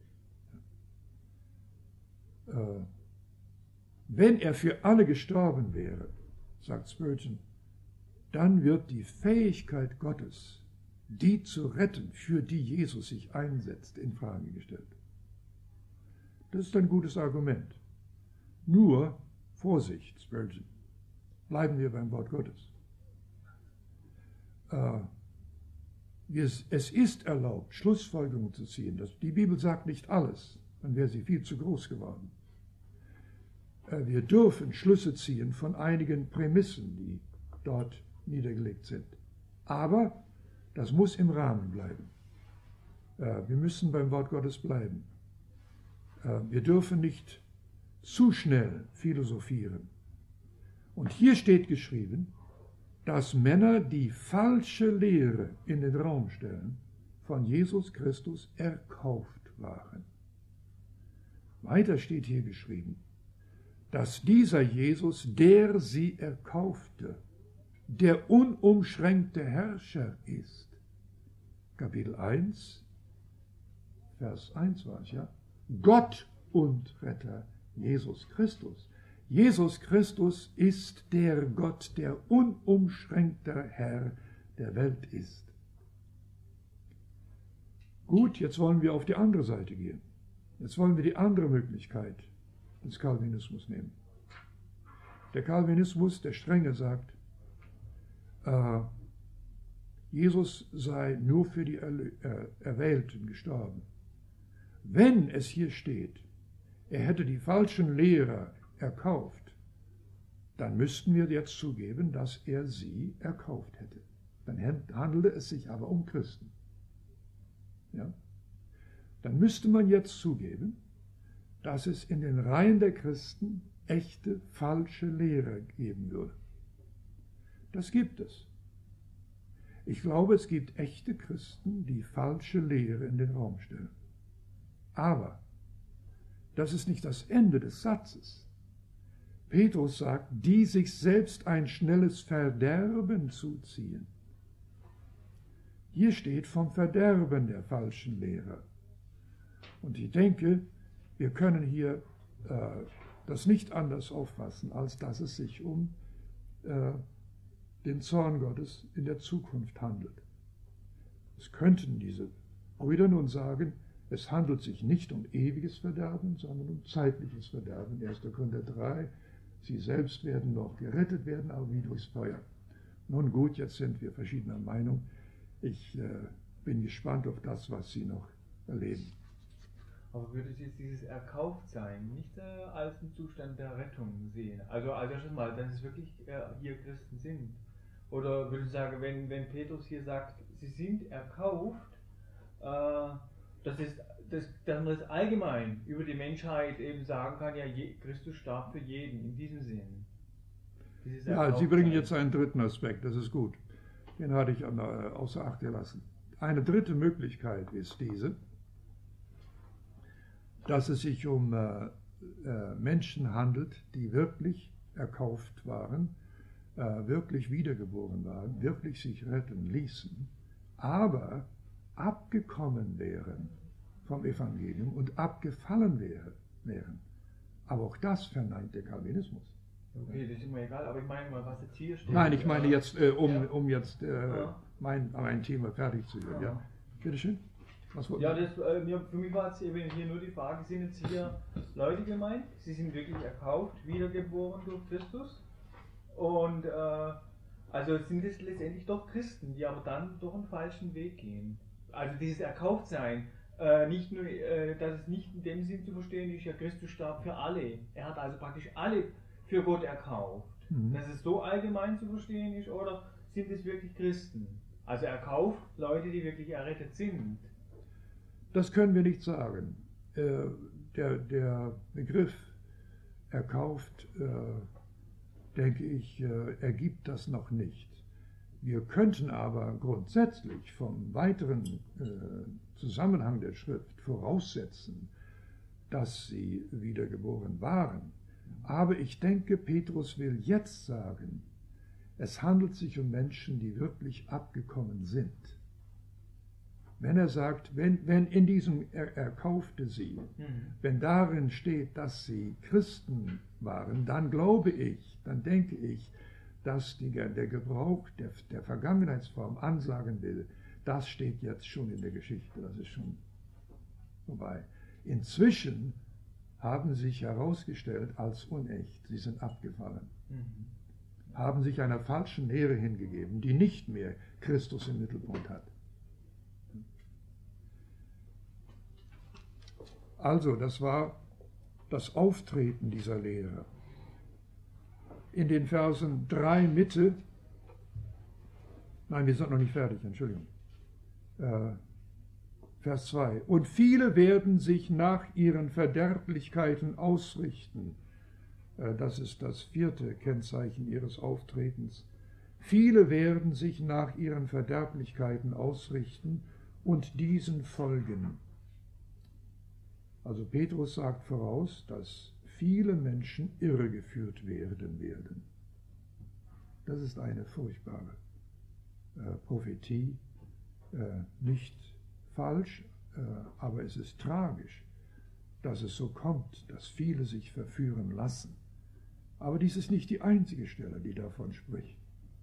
Wenn er für alle gestorben wäre, sagt Spurgeon, dann wird die Fähigkeit Gottes, die zu retten, für die Jesus sich einsetzt, in Frage gestellt. Das ist ein gutes Argument. Nur, Vorsicht, Spurgeon, bleiben wir beim Wort Gottes. Es ist erlaubt, Schlussfolgerungen zu ziehen. Die Bibel sagt nicht alles, dann wäre sie viel zu groß geworden. Wir dürfen Schlüsse ziehen von einigen Prämissen, die dort niedergelegt sind. Aber das muss im Rahmen bleiben. Wir müssen beim Wort Gottes bleiben. Wir dürfen nicht zu schnell philosophieren. Und hier steht geschrieben, dass Männer, die falsche Lehre in den Raum stellen, von Jesus Christus erkauft waren. Weiter steht hier geschrieben, dass dieser Jesus, der sie erkaufte, der unumschränkte Herrscher ist. Kapitel 1, Vers 1 war es, ja? Gott und Retter, Jesus Christus. Jesus Christus ist der Gott, der unumschränkter Herr der Welt ist. Gut, jetzt wollen wir auf die andere Seite gehen. Jetzt wollen wir die andere Möglichkeit des Calvinismus nehmen. Der Calvinismus, der Strenge, sagt, Jesus sei nur für die Erwählten gestorben. Wenn es hier steht, er hätte die falschen Lehrer erkauft, dann müssten wir jetzt zugeben, dass er sie erkauft hätte. Dann handelte es sich aber um Christen. Ja? Dann müsste man jetzt zugeben, dass es in den Reihen der Christen echte falsche Lehrer geben würde. Das gibt es. Ich glaube, es gibt echte Christen, die falsche Lehre in den Raum stellen. Aber das ist nicht das Ende des Satzes. Petrus sagt, die sich selbst ein schnelles Verderben zuziehen. Hier steht vom Verderben der falschen Lehrer. Und ich denke, wir können hier das nicht anders auffassen, als dass es sich um den Zorn Gottes in der Zukunft handelt. Es könnten diese Brüder nun sagen, es handelt sich nicht um ewiges Verderben, sondern um zeitliches Verderben. 1. Korinther 3, sie selbst werden noch gerettet werden, aber wie durchs Feuer. Nun gut, jetzt sind wir verschiedener Meinung. Ich bin gespannt auf das, was Sie noch erleben. Aber würdet ihr dieses Erkauftsein nicht als einen Zustand der Rettung sehen? Also schon mal, dass es wirklich hier Christen sind. Oder würde ich sagen, wenn Petrus hier sagt, sie sind erkauft, dass man das allgemein über die Menschheit eben sagen kann, ja, Christus starb für jeden, in diesem Sinn. Ja, Sie bringen jetzt einen dritten Aspekt, das ist gut. Den hatte ich außer Acht gelassen. Eine dritte Möglichkeit ist diese, dass es sich um Menschen handelt, die wirklich erkauft waren, wirklich wiedergeboren waren, wirklich sich retten ließen, aber abgekommen wären vom Evangelium und abgefallen wären. Aber auch das verneint der Calvinismus. Okay, das ist mir egal, aber ich meine mal, was jetzt hier steht. Nein, ich meine jetzt, um jetzt mein Thema fertig zu hören. Ja. Bitte schön. Ja, für mich war es eben hier nur die Frage, sind jetzt hier Leute gemeint, sie sind wirklich erkauft, wiedergeboren durch Christus und also sind es letztendlich doch Christen, die aber dann doch einen falschen Weg gehen. Also dieses Erkauftsein, nicht nur, dass es nicht in dem Sinn zu verstehen ist, ja, Christus starb für alle. Er hat also praktisch alle für Gott erkauft. Dass es so allgemein zu verstehen ist, oder sind es wirklich Christen? Also erkauft Leute, die wirklich errettet sind. Das können wir nicht sagen. Der Begriff erkauft, denke ich, ergibt das noch nicht. Wir könnten aber grundsätzlich vom weiteren Zusammenhang der Schrift voraussetzen, dass sie wiedergeboren waren. Aber ich denke, Petrus will jetzt sagen, es handelt sich um Menschen, die wirklich abgekommen sind. Wenn er sagt, wenn in diesem erkaufte sie, wenn darin steht, dass sie Christen waren, dann glaube ich, dann denke ich, dass der Gebrauch der Vergangenheitsform ansagen will, das steht jetzt schon in der Geschichte, das ist schon vorbei. Inzwischen haben sich herausgestellt als unecht, sie sind abgefallen, haben sich einer falschen Lehre hingegeben, die nicht mehr Christus im Mittelpunkt hat. Also, das war das Auftreten dieser Lehre. In den Versen 3 Mitte, nein, wir sind noch nicht fertig, Entschuldigung. Vers 2. Und viele werden sich nach ihren Verderblichkeiten ausrichten. Das ist das 4. Kennzeichen ihres Auftretens. Viele werden sich nach ihren Verderblichkeiten ausrichten und diesen folgen. Also Petrus sagt voraus, dass viele Menschen irregeführt werden. Das ist eine furchtbare Prophetie, nicht falsch, aber es ist tragisch, dass es so kommt, dass viele sich verführen lassen. Aber dies ist nicht die einzige Stelle, die davon spricht.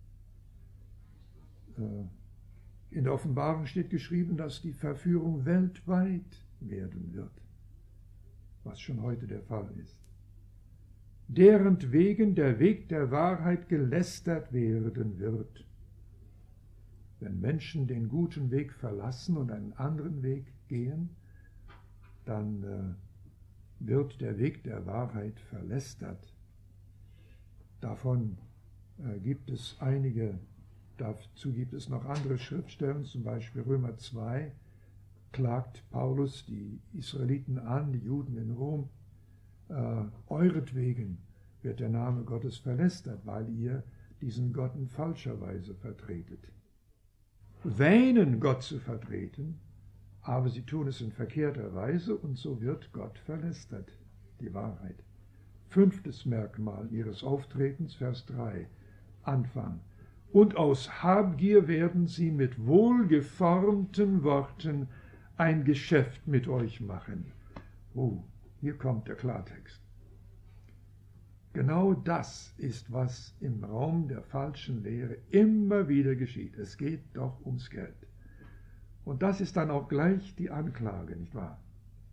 In der Offenbarung steht geschrieben, dass die Verführung weltweit werden wird, was schon heute der Fall ist. Derentwegen der Weg der Wahrheit gelästert werden wird. Wenn Menschen den guten Weg verlassen und einen anderen Weg gehen, dann wird der Weg der Wahrheit verlästert. Davon gibt es einige, dazu gibt es noch andere Schriftstellen, zum Beispiel Römer 2, klagt Paulus die Israeliten an, die Juden in Rom, euretwegen wird der Name Gottes verlästert, weil ihr diesen Gott in falscher Weise vertretet. Wähnen, Gott zu vertreten, aber sie tun es in verkehrter Weise und so wird Gott verlästert, die Wahrheit. 5. Merkmal ihres Auftretens, Vers 3, Anfang. Und aus Habgier werden sie mit wohlgeformten Worten ein Geschäft mit euch machen. Oh, hier kommt der Klartext. Genau das ist, was im Raum der falschen Lehre immer wieder geschieht. Es geht doch ums Geld. Und das ist dann auch gleich die Anklage, nicht wahr?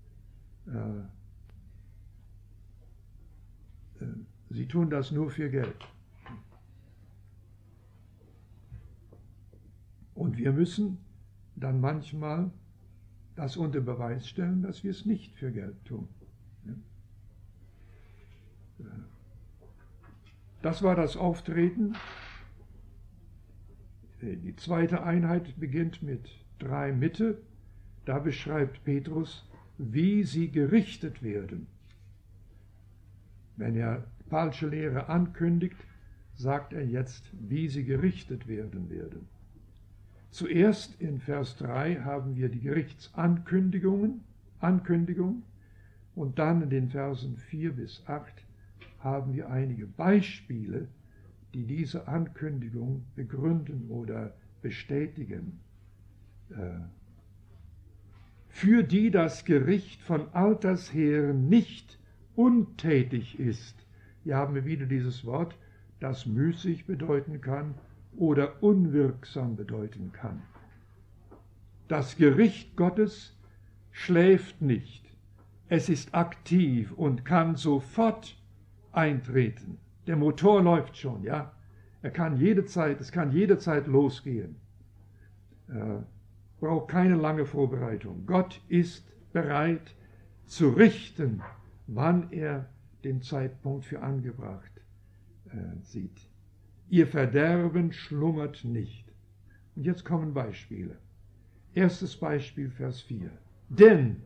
Sie tun das nur für Geld. Und wir müssen dann manchmal das unter Beweis stellen, dass wir es nicht für Geld tun. Das war das Auftreten. Die zweite Einheit beginnt mit 3 Mitte. Da beschreibt Petrus, wie sie gerichtet werden. Wenn er falsche Lehre ankündigt, sagt er jetzt, wie sie gerichtet werden. Zuerst in Vers 3 haben wir die Gerichtsankündigung und dann in den Versen 4 bis 8 haben wir einige Beispiele, die diese Ankündigung begründen oder bestätigen. Für die das Gericht von alters her nicht untätig ist. Hier haben wir wieder dieses Wort, das müßig bedeuten kann oder unwirksam bedeuten kann. Das Gericht Gottes schläft nicht. Es ist aktiv und kann sofort eintreten. Der Motor läuft schon, ja. Es kann jederzeit losgehen. Braucht keine lange Vorbereitung. Gott ist bereit zu richten, wann er den Zeitpunkt für angebracht sieht. Ihr Verderben schlummert nicht. Und jetzt kommen Beispiele. Erstes Beispiel, Vers 4. Denn,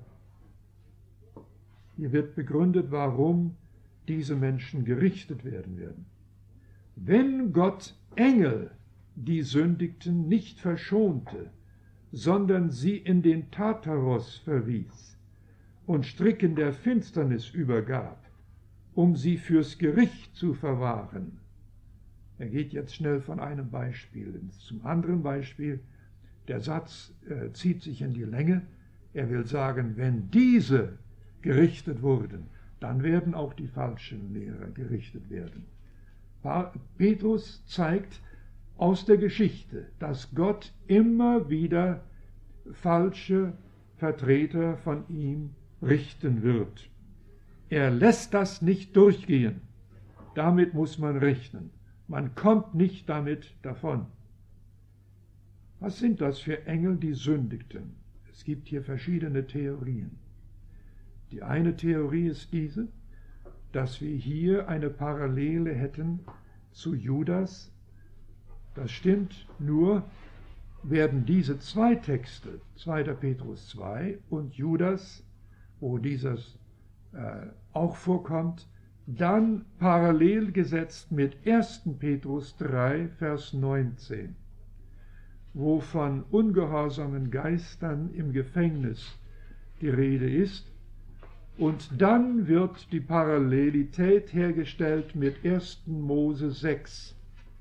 hier wird begründet, warum diese Menschen gerichtet werden. Wenn Gott Engel, die sündigten, nicht verschonte, sondern sie in den Tartaros verwies und Stricken der Finsternis übergab, um sie fürs Gericht zu verwahren. Er geht jetzt schnell von einem Beispiel zum anderen Beispiel. Der Satz zieht sich in die Länge. Er will sagen, wenn diese gerichtet wurden, dann werden auch die falschen Lehrer gerichtet werden. Petrus zeigt aus der Geschichte, dass Gott immer wieder falsche Vertreter von ihm richten wird. Er lässt das nicht durchgehen. Damit muss man rechnen. Man kommt nicht damit davon. Was sind das für Engel, die sündigten? Es gibt hier verschiedene Theorien. Die eine Theorie ist diese, dass wir hier eine Parallele hätten zu Judas. Das stimmt nur, werden diese zwei Texte, 2. Petrus 2 und Judas, wo dieses auch vorkommt, dann parallel gesetzt mit 1. Petrus 3, Vers 19, wo von ungehorsamen Geistern im Gefängnis die Rede ist. Und dann wird die Parallelität hergestellt mit 1. Mose 6.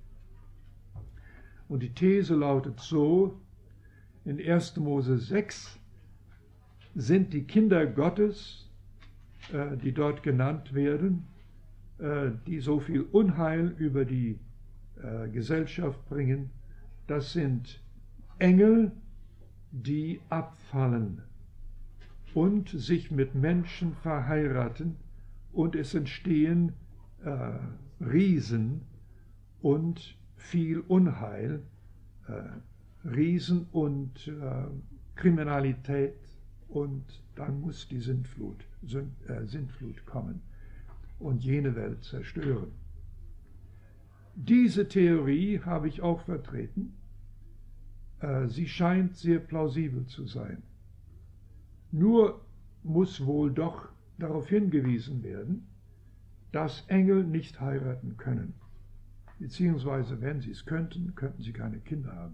Und die These lautet so: In 1. Mose 6 sind die Kinder Gottes, die dort genannt werden, die so viel Unheil über die Gesellschaft bringen, das sind Engel, die abfallen und sich mit Menschen verheiraten, und es entstehen Riesen und viel Unheil, Riesen und Kriminalität, und dann muss die Sintflut kommen und jene Welt zerstören. Diese Theorie habe ich auch vertreten. Sie scheint sehr plausibel zu sein. Nur muss wohl doch darauf hingewiesen werden, dass Engel nicht heiraten können. Beziehungsweise, wenn sie es könnten, könnten sie keine Kinder haben.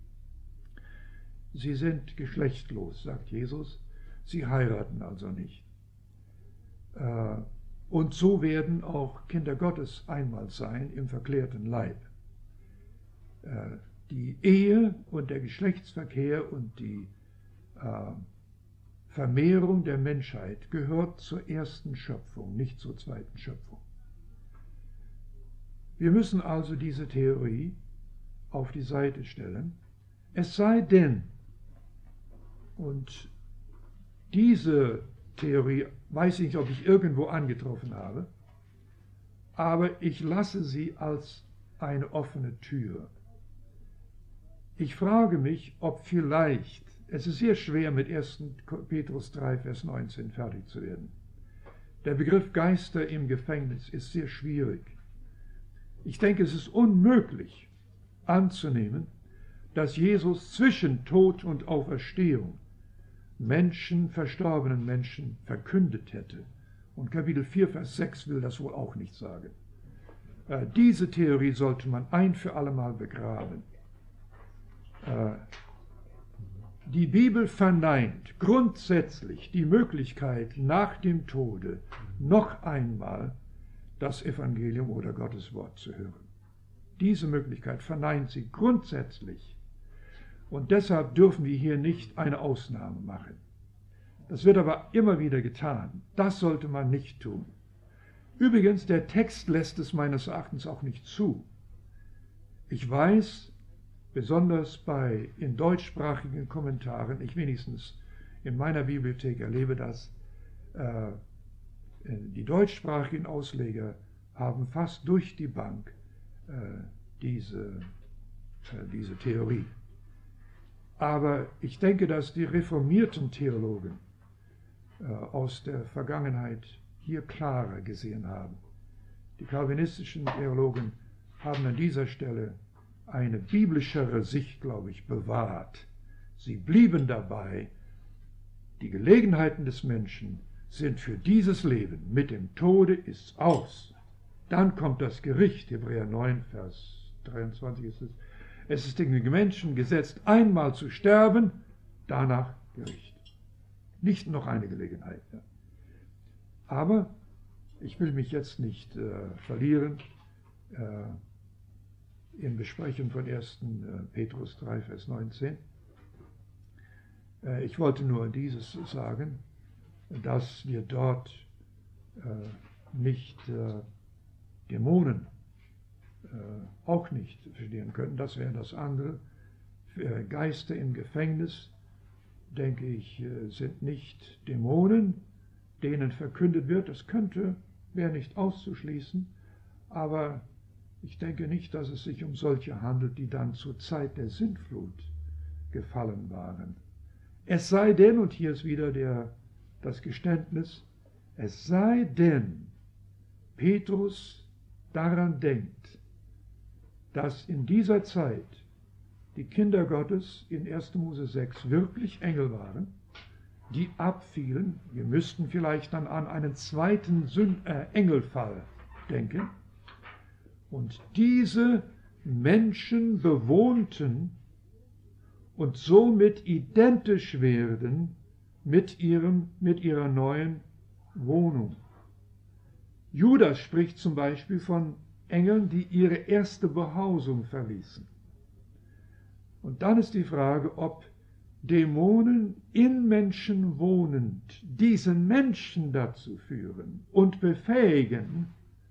Sie sind geschlechtlos, sagt Jesus. Sie heiraten also nicht. Und so werden auch Kinder Gottes einmal sein im verklärten Leib. Die Ehe und der Geschlechtsverkehr und die Vermehrung der Menschheit gehört zur ersten Schöpfung, nicht zur zweiten Schöpfung. Wir müssen also diese Theorie auf die Seite stellen. Es sei denn, und diese Theorie weiß ich nicht, ob ich irgendwo angetroffen habe, aber ich lasse sie als eine offene Tür. Ich frage mich, ob vielleicht, es ist sehr schwer mit 1. Petrus 3, Vers 19 fertig zu werden. Der Begriff Geister im Gefängnis ist sehr schwierig. Ich denke, es ist unmöglich anzunehmen, dass Jesus zwischen Tod und Auferstehung verstorbenen Menschen verkündet hätte. Und Kapitel 4, Vers 6 will das wohl auch nicht sagen. Diese Theorie sollte man ein für allemal begraben. Die Bibel verneint grundsätzlich die Möglichkeit, nach dem Tode noch einmal das Evangelium oder Gottes Wort zu hören. Diese Möglichkeit verneint sie grundsätzlich. Und deshalb dürfen wir hier nicht eine Ausnahme machen. Das wird aber immer wieder getan. Das sollte man nicht tun. Übrigens, der Text lässt es meines Erachtens auch nicht zu. Ich weiß, besonders in deutschsprachigen Kommentaren, ich wenigstens in meiner Bibliothek erlebe das, die deutschsprachigen Ausleger haben fast durch die Bank diese Theorie. Aber ich denke, dass die reformierten Theologen aus der Vergangenheit hier klarer gesehen haben. Die calvinistischen Theologen haben an dieser Stelle eine biblischere Sicht, glaube ich, bewahrt. Sie blieben dabei, die Gelegenheiten des Menschen sind für dieses Leben. Mit dem Tode ist's aus. Dann kommt das Gericht, Hebräer 9, Vers 23 ist es. Es ist den Menschen gesetzt, einmal zu sterben, danach Gericht. Nicht noch eine Gelegenheit. Ja. Aber ich will mich jetzt nicht verlieren in Besprechung von 1. Petrus 3, Vers 19. Ich wollte nur dieses sagen, dass wir dort nicht Dämonen auch nicht studieren können. Das wäre das andere. Geister im Gefängnis, denke ich, sind nicht Dämonen, denen verkündet wird. Das wäre nicht auszuschließen, aber ich denke nicht, dass es sich um solche handelt, die dann zur Zeit der Sintflut gefallen waren. Es sei denn, und hier ist wieder das Geständnis, es sei denn, Petrus daran denkt, dass in dieser Zeit die Kinder Gottes in 1. Mose 6 wirklich Engel waren, die abfielen. Wir müssten vielleicht dann an einen zweiten Engelfall denken. Und diese Menschen bewohnten und somit identisch werden mit ihrer neuen Wohnung. Judas spricht zum Beispiel von Engeln, die ihre erste Behausung verließen. Und dann ist die Frage, ob Dämonen in Menschen wohnend diese Menschen dazu führen und befähigen,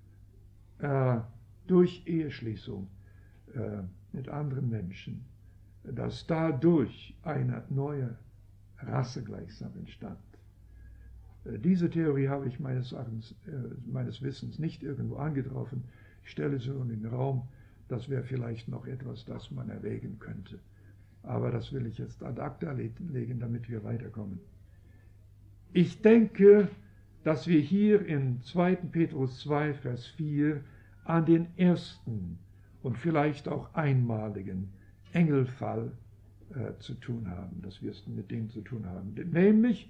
durch Eheschließung mit anderen Menschen, dass dadurch eine neue Rasse gleichsam entstand. Diese Theorie habe ich meines Wissens nicht irgendwo angetroffen. Ich stelle sie nur in den Raum. Das wäre vielleicht noch etwas, das man erwägen könnte. Aber das will ich jetzt ad acta legen, damit wir weiterkommen. Ich denke, dass wir hier in 2. Petrus 2, Vers 4 an den ersten und vielleicht auch einmaligen Engelfall zu tun haben, dass wir es mit dem zu tun haben. Nämlich,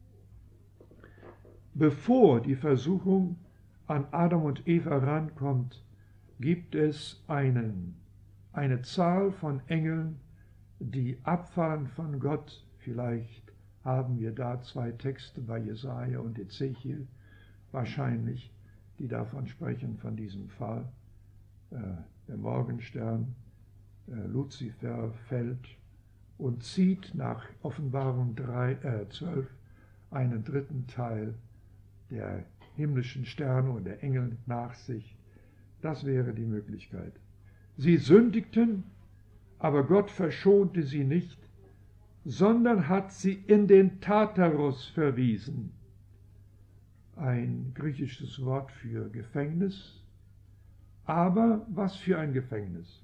bevor die Versuchung an Adam und Eva rankommt, gibt es eine Zahl von Engeln, die abfallen von Gott. Vielleicht haben wir da 2 Texte bei Jesaja und Ezechiel, wahrscheinlich, die davon sprechen, von diesem Fall. Der Morgenstern, Luzifer, fällt und zieht nach Offenbarung 12 einen dritten Teil der himmlischen Sterne und der Engel nach sich. Das wäre die Möglichkeit. Sie sündigten, aber Gott verschonte sie nicht, sondern hat sie in den Tartarus verwiesen. Ein griechisches Wort für Gefängnis. Aber was für ein Gefängnis?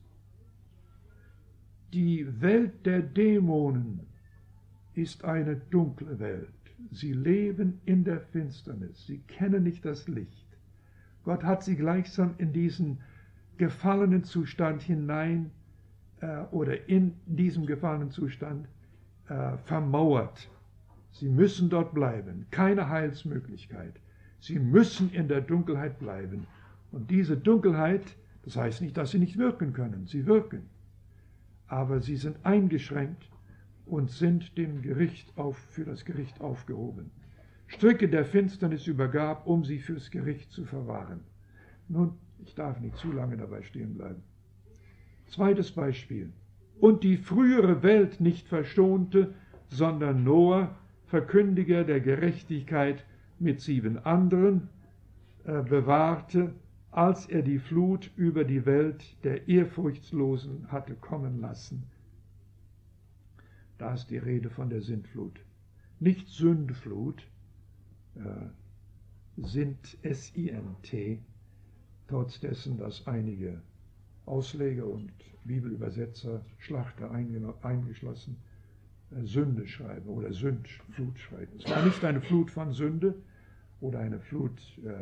Die Welt der Dämonen ist eine dunkle Welt. Sie leben in der Finsternis. Sie kennen nicht das Licht. Gott hat sie gleichsam in diesen gefallenen Zustand hinein oder in diesem gefallenen Zustand vermauert. Sie müssen dort bleiben. Keine Heilsmöglichkeit. Sie müssen in der Dunkelheit bleiben. Und diese Dunkelheit, das heißt nicht, dass sie nicht wirken können. Sie wirken. Aber sie sind eingeschränkt und sind für das Gericht aufgehoben. Stricke der Finsternis übergab, um sie fürs Gericht zu verwahren. Nun, ich darf nicht zu lange dabei stehen bleiben. Zweites Beispiel. Und die frühere Welt nicht verschonte, sondern Noah, Verkündiger der Gerechtigkeit, mit 7 anderen bewahrte, als er die Flut über die Welt der Ehrfurchtslosen hatte kommen lassen. Da ist die Rede von der Sintflut. Nicht Sündflut, SINT, trotz dessen, dass einige Ausleger und Bibelübersetzer, Schlachter eingeschlossen, Sünde schreiben oder Sündflut schreiben. Es war nicht eine Flut von Sünde oder eine Flut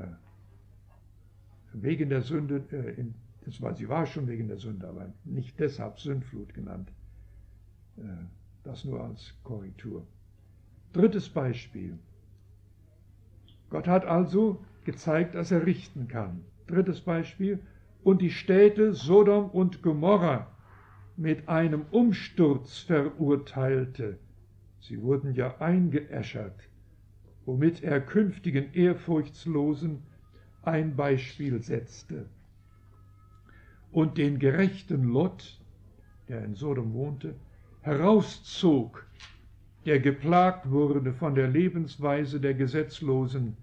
wegen der Sünde, sie war schon wegen der Sünde, aber nicht deshalb Sündflut genannt. Das nur als Korrektur. Drittes Beispiel. Gott hat also gezeigt, dass er richten kann. Drittes Beispiel. Und die Städte Sodom und Gomorra mit einem Umsturz verurteilte. Sie wurden ja eingeäschert, womit er künftigen Ehrfurchtslosen ein Beispiel setzte. Und den gerechten Lot, der in Sodom wohnte, herauszog, der geplagt wurde von der Lebensweise der Gesetzlosen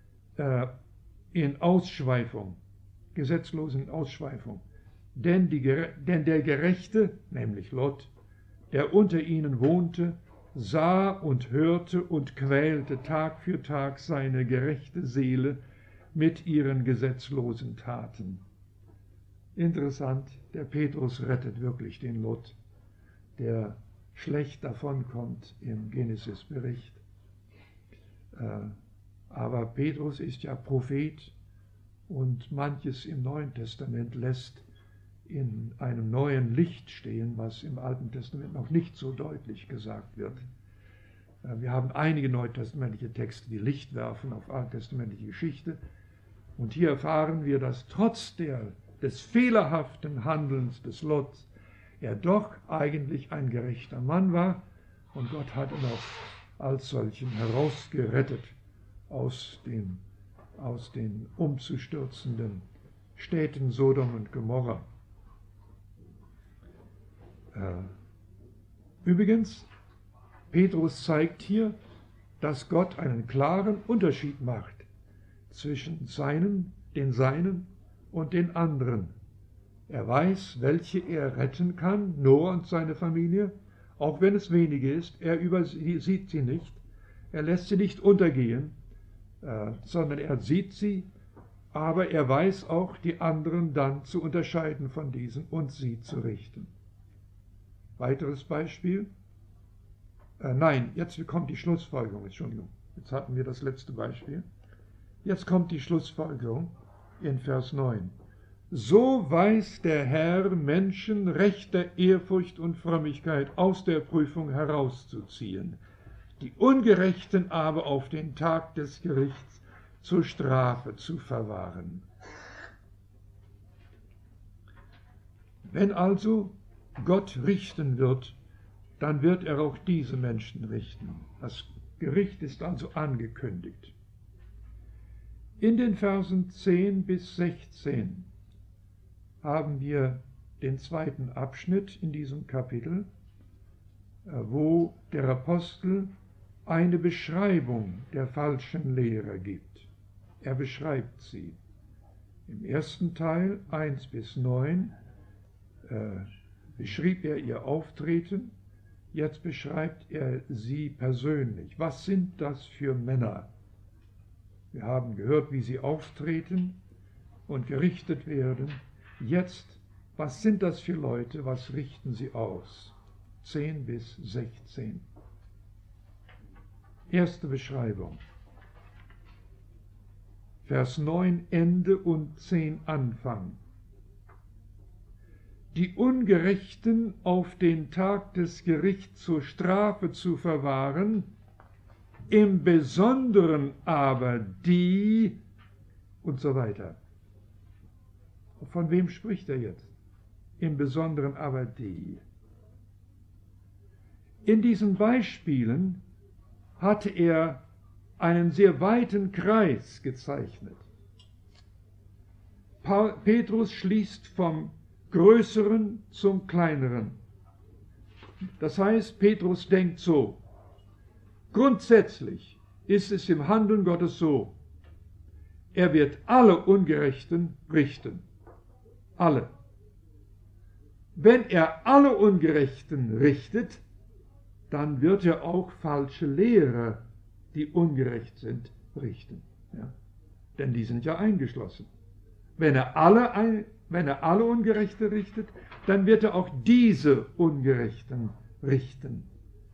in Ausschweifung. Denn der Gerechte, nämlich Lot, der unter ihnen wohnte, sah und hörte und quälte Tag für Tag seine gerechte Seele mit ihren gesetzlosen Taten. Interessant, der Petrus rettet wirklich den Lot, der schlecht davonkommt im Genesis-Bericht. Aber Petrus ist ja Prophet und manches im Neuen Testament lässt in einem neuen Licht stehen, was im Alten Testament noch nicht so deutlich gesagt wird. Wir haben einige neutestamentliche Texte, die Licht werfen auf alttestamentliche Geschichte. Und hier erfahren wir, dass trotz des fehlerhaften Handelns des Lot er doch eigentlich ein gerechter Mann war und Gott hat ihn auch als solchen herausgerettet aus den umzustürzenden Städten Sodom und Gomorra. Übrigens, Petrus zeigt hier, dass Gott einen klaren Unterschied macht zwischen den Seinen und den anderen. Er weiß, welche er retten kann, Noah und seine Familie, auch wenn es wenige ist. Er übersieht sie nicht, er lässt sie nicht untergehen, sondern er sieht sie, aber er weiß auch, die anderen dann zu unterscheiden von diesen und sie zu richten. Weiteres Beispiel. Jetzt kommt die Schlussfolgerung, Entschuldigung. Jetzt hatten wir das letzte Beispiel. Jetzt kommt die Schlussfolgerung in Vers 9. So weiß der Herr Menschen rechter Ehrfurcht und Frömmigkeit aus der Prüfung herauszuziehen, die Ungerechten aber auf den Tag des Gerichts zur Strafe zu verwahren. Wenn also Gott richten wird, dann wird er auch diese Menschen richten. Das Gericht ist also angekündigt. In den Versen 10 bis 16 haben wir den zweiten Abschnitt in diesem Kapitel, wo der Apostel eine Beschreibung der falschen Lehre gibt. Er beschreibt sie. Im ersten Teil, 1 bis 9, beschrieb er ihr Auftreten. Jetzt beschreibt er sie persönlich. Was sind das für Männer? Wir haben gehört, wie sie auftreten und gerichtet werden. Jetzt, was sind das für Leute? Was richten sie aus? 10 bis 16. Erste Beschreibung. Vers 9 Ende und 10 Anfang. Die Ungerechten auf den Tag des Gerichts zur Strafe zu verwahren, im Besonderen aber die und so weiter. Von wem spricht er jetzt? Im Besonderen aber die. In diesen Beispielen hatte er einen sehr weiten Kreis gezeichnet. Petrus schließt vom Größeren zum Kleineren. Das heißt, Petrus denkt so: Grundsätzlich ist es im Handeln Gottes so, er wird alle Ungerechten richten. Alle. Wenn er alle Ungerechten richtet, dann wird er auch falsche Lehrer, die ungerecht sind, richten. Ja? Denn die sind ja eingeschlossen. Wenn er alle Ungerechte richtet, dann wird er auch diese Ungerechten richten.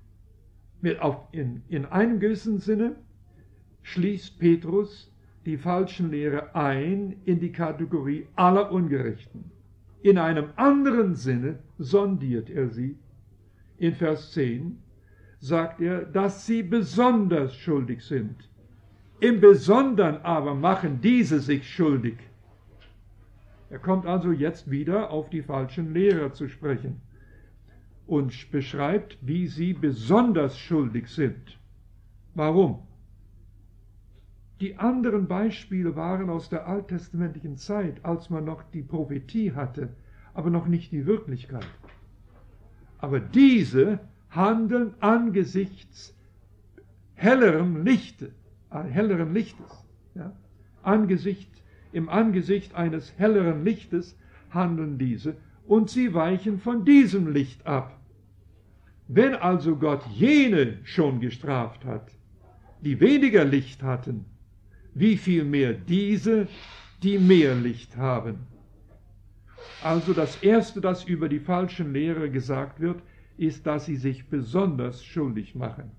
In einem gewissen Sinne schließt Petrus die falschen Lehre ein in die Kategorie aller Ungerechten. In einem anderen Sinne sondiert er sie. In Vers 10 sagt er, dass sie besonders schuldig sind. Im Besonderen aber machen diese sich schuldig. Er kommt also jetzt wieder auf die falschen Lehrer zu sprechen und beschreibt, wie sie besonders schuldig sind. Warum? Die anderen Beispiele waren aus der alttestamentlichen Zeit, als man noch die Prophetie hatte, aber noch nicht die Wirklichkeit. Aber diese handeln angesichts helleren Lichtes. Ja? Im Angesicht eines helleren Lichtes handeln diese und sie weichen von diesem Licht ab. Wenn also Gott jene schon gestraft hat, die weniger Licht hatten, wie viel mehr diese, die mehr Licht haben. Also das Erste, das über die falschen Lehrer gesagt wird, ist, dass sie sich besonders schuldig machen.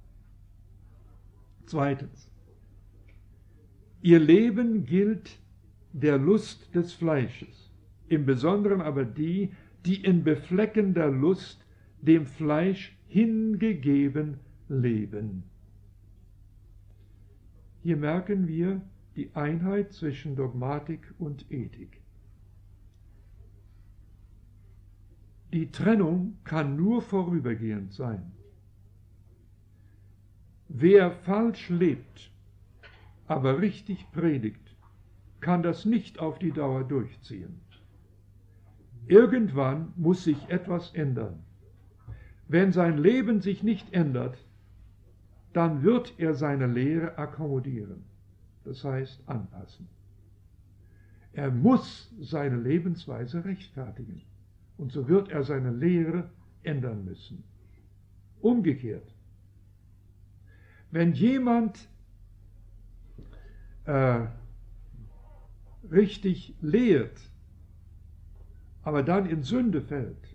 Zweitens, ihr Leben gilt der Lust des Fleisches. im Besonderen aber die, die in befleckender Lust dem Fleisch hingegeben leben. Hier merken wir die Einheit zwischen Dogmatik und Ethik. Die Trennung kann nur vorübergehend sein. Wer falsch lebt, aber richtig predigt, kann das nicht auf die Dauer durchziehen. Irgendwann muss sich etwas ändern. Wenn sein Leben sich nicht ändert, dann wird er seine Lehre akkommodieren, das heißt anpassen. Er muss seine Lebensweise rechtfertigen und so wird er seine Lehre ändern müssen. Umgekehrt, wenn jemand richtig lehrt, aber dann in Sünde fällt,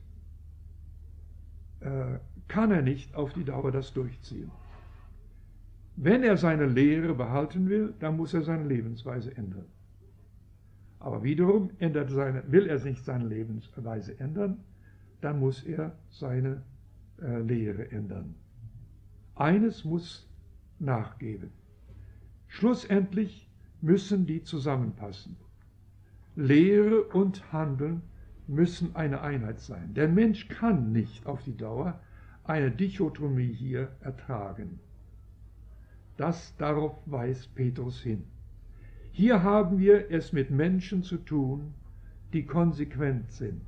kann er nicht auf die Dauer das durchziehen. Wenn er seine Lehre behalten will, dann muss er seine Lebensweise ändern. Aber wiederum will er nicht seine Lebensweise ändern, dann muss er seine Lehre ändern. Eines muss nachgeben. Schlussendlich müssen die zusammenpassen. Lehre und Handeln müssen eine Einheit sein. Der Mensch kann nicht auf die Dauer eine Dichotomie hier ertragen. Darauf weist Petrus hin. Hier haben wir es mit Menschen zu tun, die konsequent sind.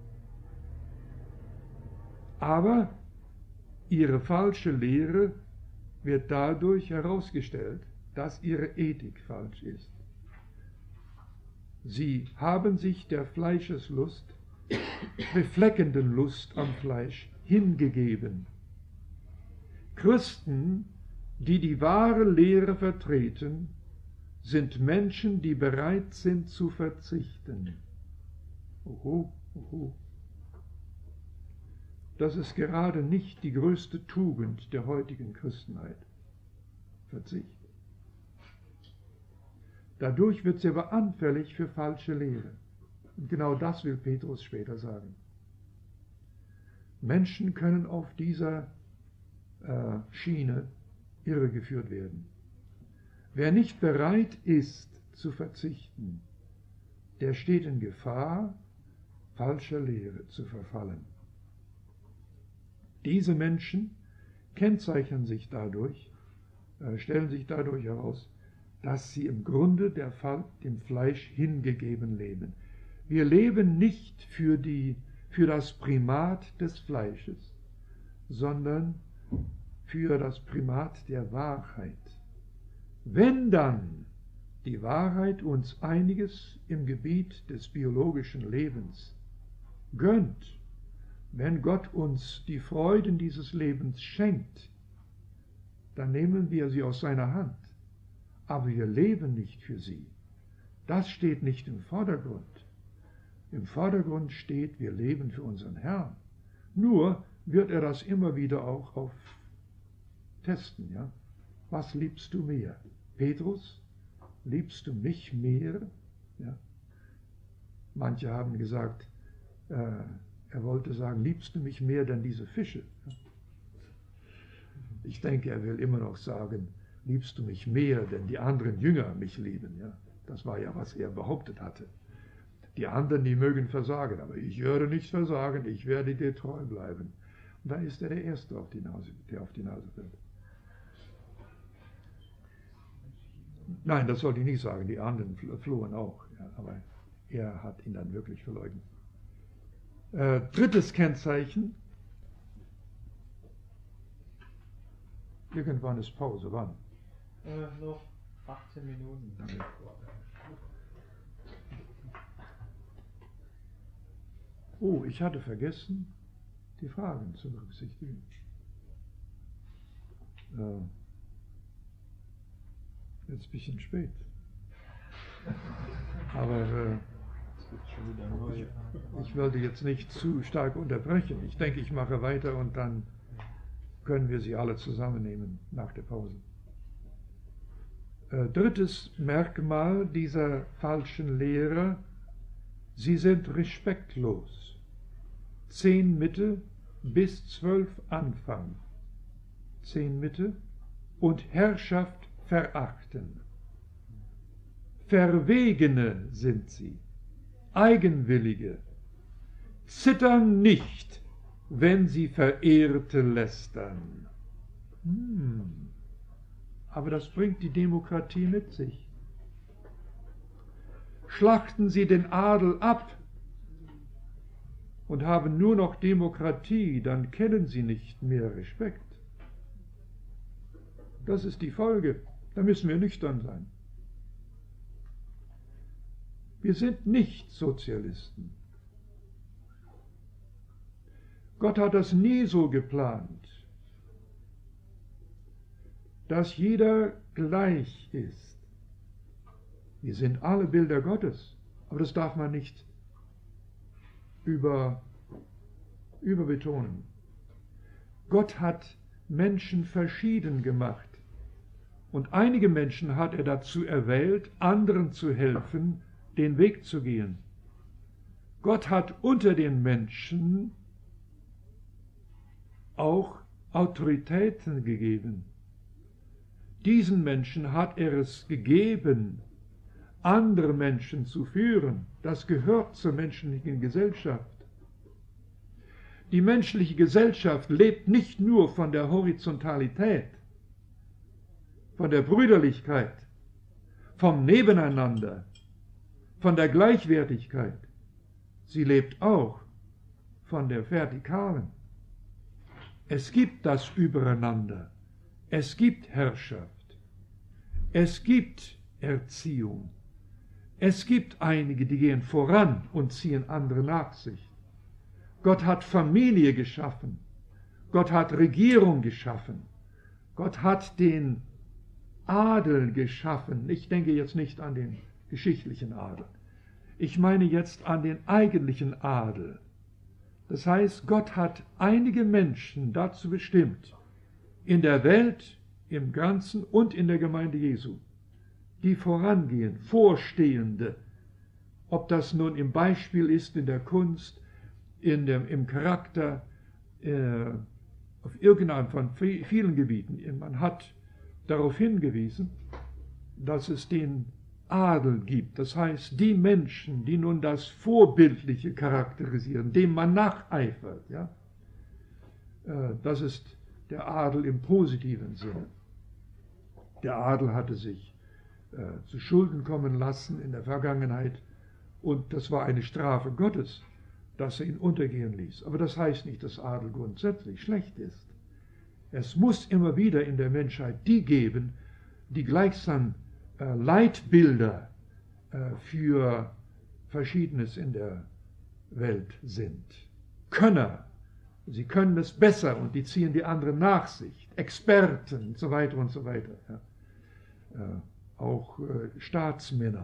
Aber ihre falsche Lehre wird dadurch herausgestellt, dass ihre Ethik falsch ist. Sie haben sich der Fleischeslust, befleckenden Lust am Fleisch, hingegeben. Christen, die die wahre Lehre vertreten, sind Menschen, die bereit sind zu verzichten. Oho, oho. Das ist gerade nicht die größte Tugend der heutigen Christenheit. Verzicht. Dadurch wird sie aber anfällig für falsche Lehre. Und genau das will Petrus später sagen. Menschen können auf dieser Schiene irregeführt werden. Wer nicht bereit ist zu verzichten, der steht in Gefahr, falscher Lehre zu verfallen. Diese Menschen kennzeichnen sich dadurch, stellen sich dadurch heraus, dass sie im Grunde dem Fleisch hingegeben leben. Wir leben nicht für das Primat des Fleisches, sondern für das Primat der Wahrheit. Wenn dann die Wahrheit uns einiges im Gebiet des biologischen Lebens gönnt, wenn Gott uns die Freuden dieses Lebens schenkt, dann nehmen wir sie aus seiner Hand. Aber wir leben nicht für sie. Das steht nicht im Vordergrund. Im Vordergrund steht, wir leben für unseren Herrn. Nur wird er das immer wieder auch auf testen. Ja? Was liebst du mehr? Petrus, liebst du mich mehr? Ja? Manche haben gesagt, er wollte sagen, liebst du mich mehr denn diese Fische? Ja? Ich denke, er will immer noch sagen, liebst du mich mehr, denn die anderen Jünger mich lieben. Ja? Das war ja, was er behauptet hatte. Die anderen, die mögen versagen, aber ich werde nicht versagen, ich werde dir treu bleiben. Und dann ist er der Erste, der auf die Nase fällt. Nein, das sollte ich nicht sagen, die anderen flohen auch, ja, aber er hat ihn dann wirklich verleugnet. Drittes Kennzeichen. Irgendwann ist Pause, wann? Noch 18 Minuten. Danke. Oh, ich hatte vergessen, die Fragen zu berücksichtigen. Jetzt ein bisschen spät. Aber ich wollte jetzt nicht zu stark unterbrechen. Ich denke, ich mache weiter und dann können wir sie alle zusammennehmen nach der Pause. Drittes Merkmal dieser falschen Lehre Sie sind respektlos. 10 Mitte bis 12 Anfang. 10 Mitte und Herrschaft verachten. Verwegene sind sie, Eigenwillige, zittern nicht, wenn sie Verehrte lästern. Aber das bringt die Demokratie mit sich. Schlachten sie den Adel ab und haben nur noch Demokratie, dann kennen sie nicht mehr Respekt. Das ist die Folge. Da müssen wir nüchtern sein. Wir sind nicht Sozialisten. Gott hat das nie so geplant, dass jeder gleich ist. Wir sind alle Bilder Gottes, aber das darf man nicht überbetonen. Gott hat Menschen verschieden gemacht und einige Menschen hat er dazu erwählt, anderen zu helfen, den Weg zu gehen. Gott hat unter den Menschen auch Autoritäten gegeben. Diesen Menschen hat er es gegeben, andere Menschen zu führen. Das gehört zur menschlichen Gesellschaft. Die menschliche Gesellschaft lebt nicht nur von der Horizontalität, von der Brüderlichkeit, vom Nebeneinander, von der Gleichwertigkeit. Sie lebt auch von der Vertikalen. Es gibt das Übereinander, es gibt Herrschaft, es gibt Erziehung, es gibt einige, die gehen voran und ziehen andere nach sich. Gott hat Familie geschaffen, Gott hat Regierung geschaffen, Gott hat den Adel geschaffen. Ich denke jetzt nicht an den geschichtlichen Adel. Ich meine jetzt an den eigentlichen Adel. Das heißt, Gott hat einige Menschen dazu bestimmt, in der Welt, im Ganzen und in der Gemeinde Jesu, die vorangehen, Vorstehende, ob das nun im Beispiel ist, in der Kunst, im Charakter, auf irgendeinem von vielen Gebieten. Man hat darauf hingewiesen, dass es den Adel gibt, das heißt die Menschen, die nun das Vorbildliche charakterisieren, dem man nacheifert. Ja? Das ist der Adel im positiven Sinne. Der Adel hatte sich zu Schulden kommen lassen in der Vergangenheit und das war eine Strafe Gottes, dass er ihn untergehen ließ. Aber das heißt nicht, dass Adel grundsätzlich schlecht ist. Es muss immer wieder in der Menschheit die geben, die gleichsam Leitbilder für Verschiedenes in der Welt sind. Könner, sie können es besser und die ziehen die anderen nach sich. Experten und so weiter und so weiter. Ja. Auch Staatsmänner.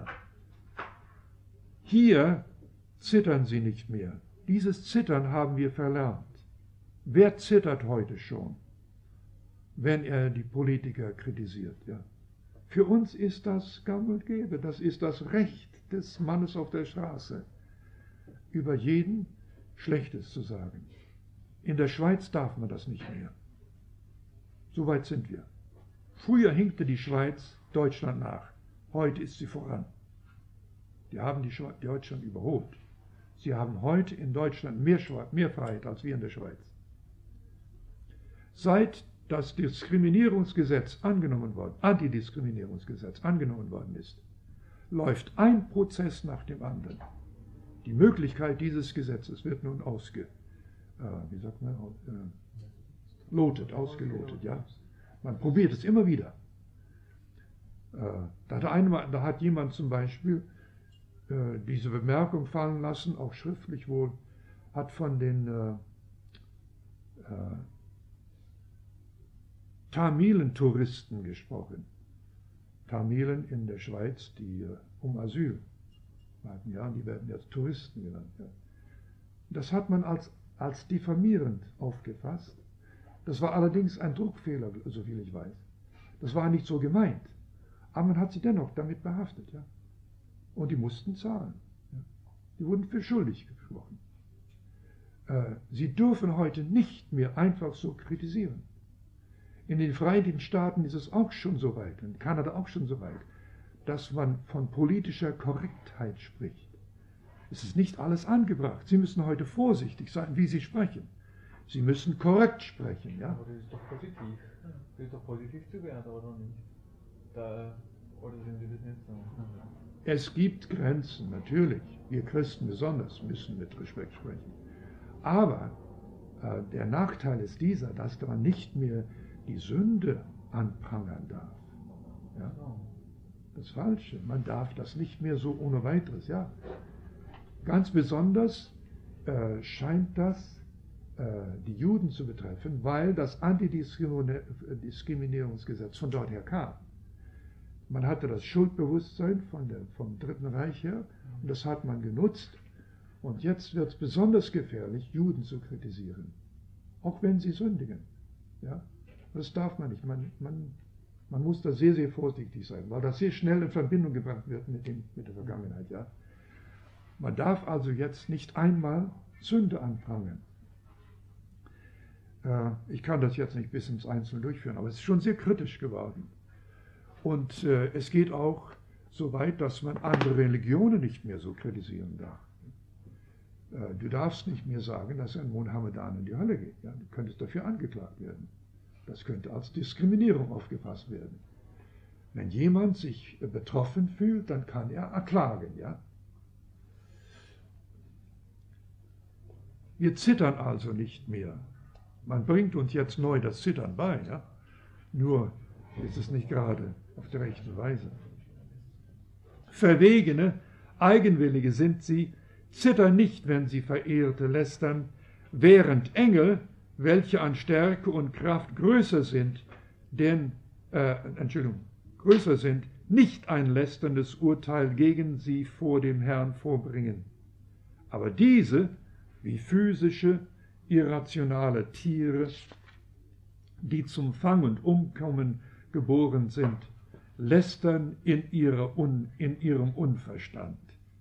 Hier zittern sie nicht mehr. Dieses Zittern haben wir verlernt. Wer zittert heute schon, wenn er die Politiker kritisiert? Ja. Für uns ist das gang und gäbe, das ist das Recht des Mannes auf der Straße, über jeden Schlechtes zu sagen. In der Schweiz darf man das nicht mehr. So weit sind wir. Früher hinkte die Schweiz Deutschland nach, heute ist sie voran. Die haben die Deutschland überholt. Sie haben heute in Deutschland mehr Freiheit als wir in der Schweiz. Seit das Diskriminierungsgesetz Antidiskriminierungsgesetz angenommen worden ist, läuft ein Prozess nach dem anderen. Die Möglichkeit dieses Gesetzes wird nun ausgelotet. Ja. Man probiert es immer wieder. Da hat jemand zum Beispiel diese Bemerkung fallen lassen, auch schriftlich wohl, hat von den Tamilen-Touristen gesprochen. Tamilen in der Schweiz, die um Asyl warten, ja, die werden jetzt Touristen genannt. Ja. Das hat man als diffamierend aufgefasst. Das war allerdings ein Druckfehler, soviel ich weiß. Das war nicht so gemeint. Aber man hat sie dennoch damit behaftet. Ja. Und die mussten zahlen. Ja. Die wurden für schuldig gesprochen. Sie dürfen heute nicht mehr einfach so kritisieren. In den Vereinigten Staaten ist es auch schon so weit, in Kanada auch schon so weit, dass man von politischer Korrektheit spricht. Es ist nicht alles angebracht. Sie müssen heute vorsichtig sein, wie Sie sprechen. Sie müssen korrekt sprechen. Ja? Aber das ist doch positiv. Das ist doch positiv zu werden, oder nicht? Oder sind Sie das nicht so? Es gibt Grenzen, natürlich. Wir Christen besonders müssen mit Respekt sprechen. Aber der Nachteil ist dieser, dass man nicht mehr die Sünde anprangern darf. Ja? Das Falsche. Man darf das nicht mehr so ohne weiteres. Ja? Ganz besonders scheint das die Juden zu betreffen, weil das Antidiskriminierungsgesetz von dort her kam. Man hatte das Schuldbewusstsein vom Dritten Reich her und das hat man genutzt. Und jetzt wird es besonders gefährlich, Juden zu kritisieren, auch wenn sie sündigen. Ja? Das darf man nicht. Man muss da sehr, sehr vorsichtig sein, weil das sehr schnell in Verbindung gebracht wird mit der Vergangenheit. Ja? Man darf also jetzt nicht einmal Sünde anprangern. Ich kann das jetzt nicht bis ins Einzelne durchführen, aber es ist schon sehr kritisch geworden. Und es geht auch so weit, dass man andere Religionen nicht mehr so kritisieren darf. Du darfst nicht mehr sagen, dass ein Mohammedaner in die Hölle geht. Ja? Du könntest dafür angeklagt werden. Das könnte als Diskriminierung aufgefasst werden. Wenn jemand sich betroffen fühlt, dann kann er erklagen. Ja? Wir zittern also nicht mehr. Man bringt uns jetzt neu das Zittern bei, ja? Nur ist es nicht gerade auf der rechten Weise. Verwegene, Eigenwillige sind sie, zittern nicht, wenn sie Verehrte lästern, während Engel, welche an Stärke und Kraft größer sind, nicht ein lästerndes Urteil gegen sie vor dem Herrn vorbringen. Aber diese, wie physische, irrationale Tiere, die zum Fang und Umkommen geboren sind, lästern in ihrem Unverstand.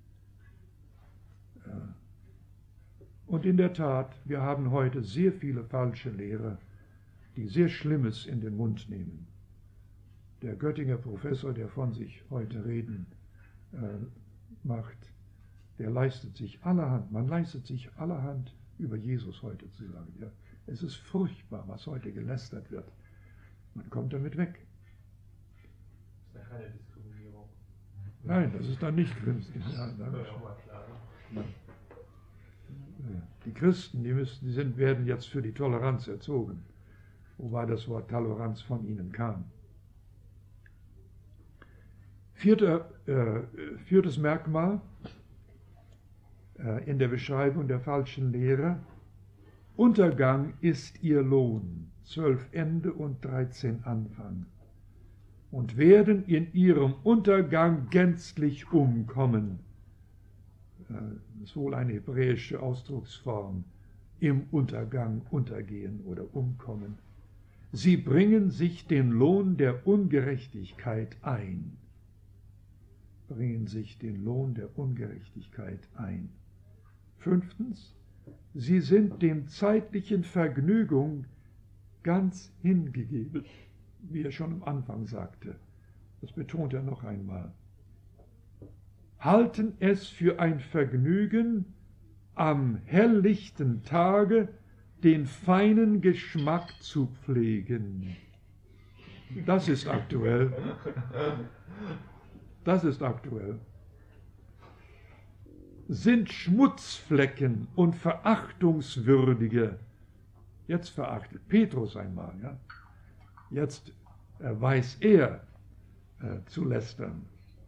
Und in der Tat, wir haben heute sehr viele falsche Lehrer, die sehr Schlimmes in den Mund nehmen. Der Göttinger Professor, der von sich heute reden macht, man leistet sich allerhand über Jesus heute zu sagen. Ja. Es ist furchtbar, was heute gelästert wird. Man kommt damit weg. Das ist keine Diskriminierung. Nein, das ist dann nicht günstig. Ja, die Christen, werden jetzt für die Toleranz erzogen, wobei das Wort Toleranz von ihnen kam. Viertes Merkmal in der Beschreibung der falschen Lehre: Untergang ist ihr Lohn, 12 Ende und 13 Anfang, und werden in ihrem Untergang gänzlich umkommen. Das ist wohl eine hebräische Ausdrucksform, im Untergang untergehen oder umkommen. Sie bringen sich den Lohn der Ungerechtigkeit ein. Bringen sich den Lohn der Ungerechtigkeit ein. 5. Sie sind dem zeitlichen Vergnügung ganz hingegeben, wie er schon am Anfang sagte. Das betont er noch einmal. Halten es für ein Vergnügen, am helllichten Tage den feinen Geschmack zu pflegen. Das ist aktuell. Das ist aktuell. Sind Schmutzflecken und verachtungswürdige, jetzt verachtet Petrus einmal, ja? Jetzt weiß er zu lästern.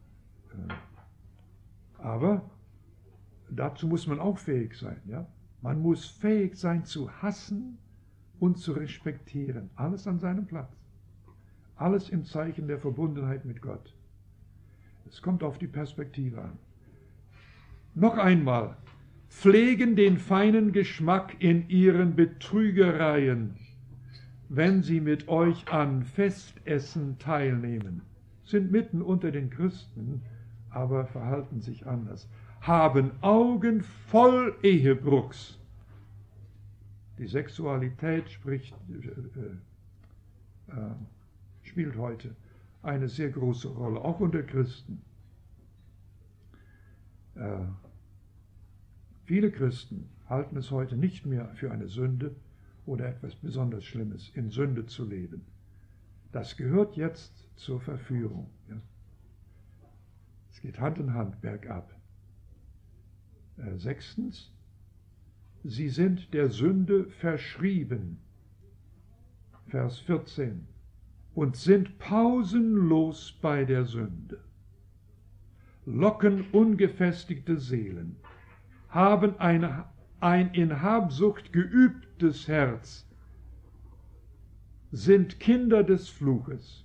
Aber dazu muss man auch fähig sein. Ja? Man muss fähig sein zu hassen und zu respektieren. Alles an seinem Platz. Alles im Zeichen der Verbundenheit mit Gott. Es kommt auf die Perspektive an. Noch einmal, pflegen den feinen Geschmack in ihren Betrügereien, wenn sie mit euch an Festessen teilnehmen, sind mitten unter den Christen, aber verhalten sich anders. haben Augen voll Ehebruchs. Die Sexualität spielt heute eine sehr große Rolle, auch unter Christen. Viele Christen halten es heute nicht mehr für eine Sünde oder etwas besonders Schlimmes, in Sünde zu leben. Das gehört jetzt zur Verführung. Ja. Es geht Hand in Hand bergab. 6. Sie sind der Sünde verschrieben. Vers 14. Und sind pausenlos bei der Sünde. Locken ungefestigte Seelen, haben ein in Habsucht geübtes Herz, sind Kinder des Fluches.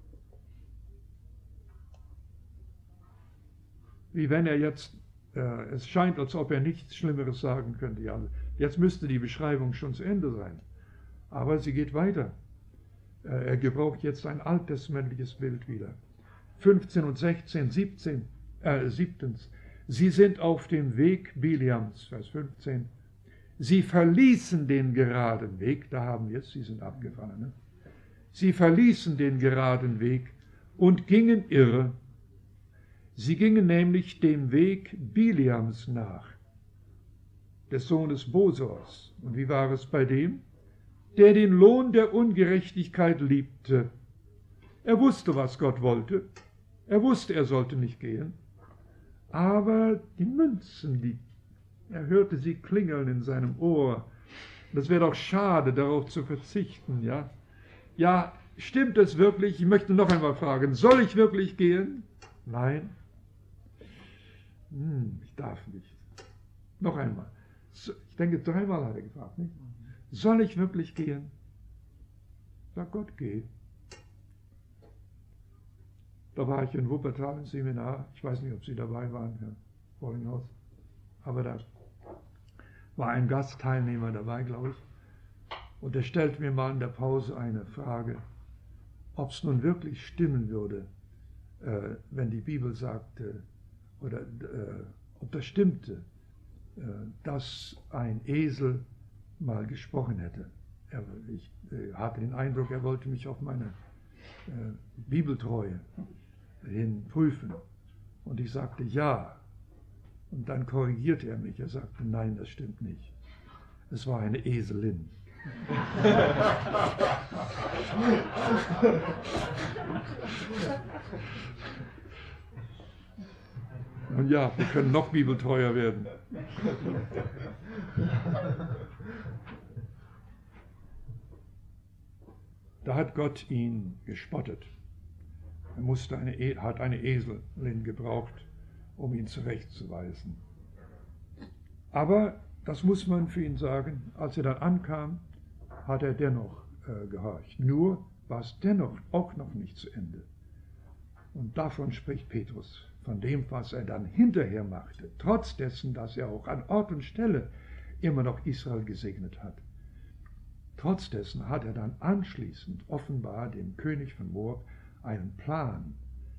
Wie wenn er jetzt, es scheint, als ob er nichts Schlimmeres sagen könnte. Ja, jetzt müsste die Beschreibung schon zu Ende sein. Aber sie geht weiter. Er gebraucht jetzt ein alttestamentliches Bild wieder. 15 und 16, 7. Sie sind auf dem Weg Biliams, Vers 15. Sie verließen den geraden Weg, da haben wir es, sie sind abgefahren. Ne? Sie verließen den geraden Weg und gingen irre. Sie gingen nämlich dem Weg Biliams nach, des Sohnes Bosors. Und wie war es bei dem? Der den Lohn der Ungerechtigkeit liebte. Er wusste, was Gott wollte. Er wusste, er sollte nicht gehen. Aber die Münzen, er hörte sie klingeln in seinem Ohr. Das wäre doch schade, darauf zu verzichten, ja? Ja, stimmt es wirklich? Ich möchte noch einmal fragen, soll ich wirklich gehen? Nein. Ich darf nicht. Noch einmal. Ich denke, 3-mal hat er gefragt, nicht? Soll ich wirklich gehen? Sag Gott, geh. Da war ich in Wuppertal im Seminar. Ich weiß nicht, ob Sie dabei waren, Herr Bollinghaus. Aber da war ein Gastteilnehmer dabei, glaube ich. Und der stellt mir mal in der Pause eine Frage, ob es nun wirklich stimmen würde, wenn die Bibel sagte, oder ob das stimmte, dass ein Esel mal gesprochen hätte. Ich hatte den Eindruck, er wollte mich auf meine Bibeltreue hin prüfen. Und ich sagte ja. Und dann korrigierte er mich. Er sagte, nein, das stimmt nicht. Es war eine Eselin. Und ja, wir können noch bibeltreuer werden. Da hat Gott ihn gespottet. Er hat eine Eselin gebraucht, um ihn zurechtzuweisen. Aber, das muss man für ihn sagen, als er dann ankam, hat er dennoch gehorcht. Nur war es dennoch auch noch nicht zu Ende. Und davon spricht Petrus, von dem, was er dann hinterher machte, trotz dessen, dass er auch an Ort und Stelle immer noch Israel gesegnet hat. Trotz dessen hat er dann anschließend offenbar dem König von Moab einen Plan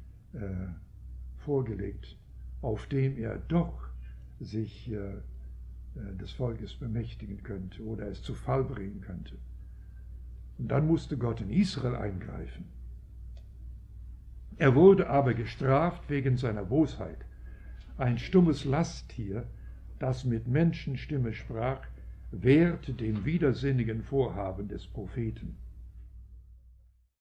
vorgelegt, auf dem er doch sich des Volkes bemächtigen könnte oder es zu Fall bringen könnte. Und dann musste Gott in Israel eingreifen. Er wurde aber gestraft wegen seiner Bosheit. Ein stummes Lasttier, das mit Menschenstimme sprach, wehrte dem widersinnigen Vorhaben des Propheten.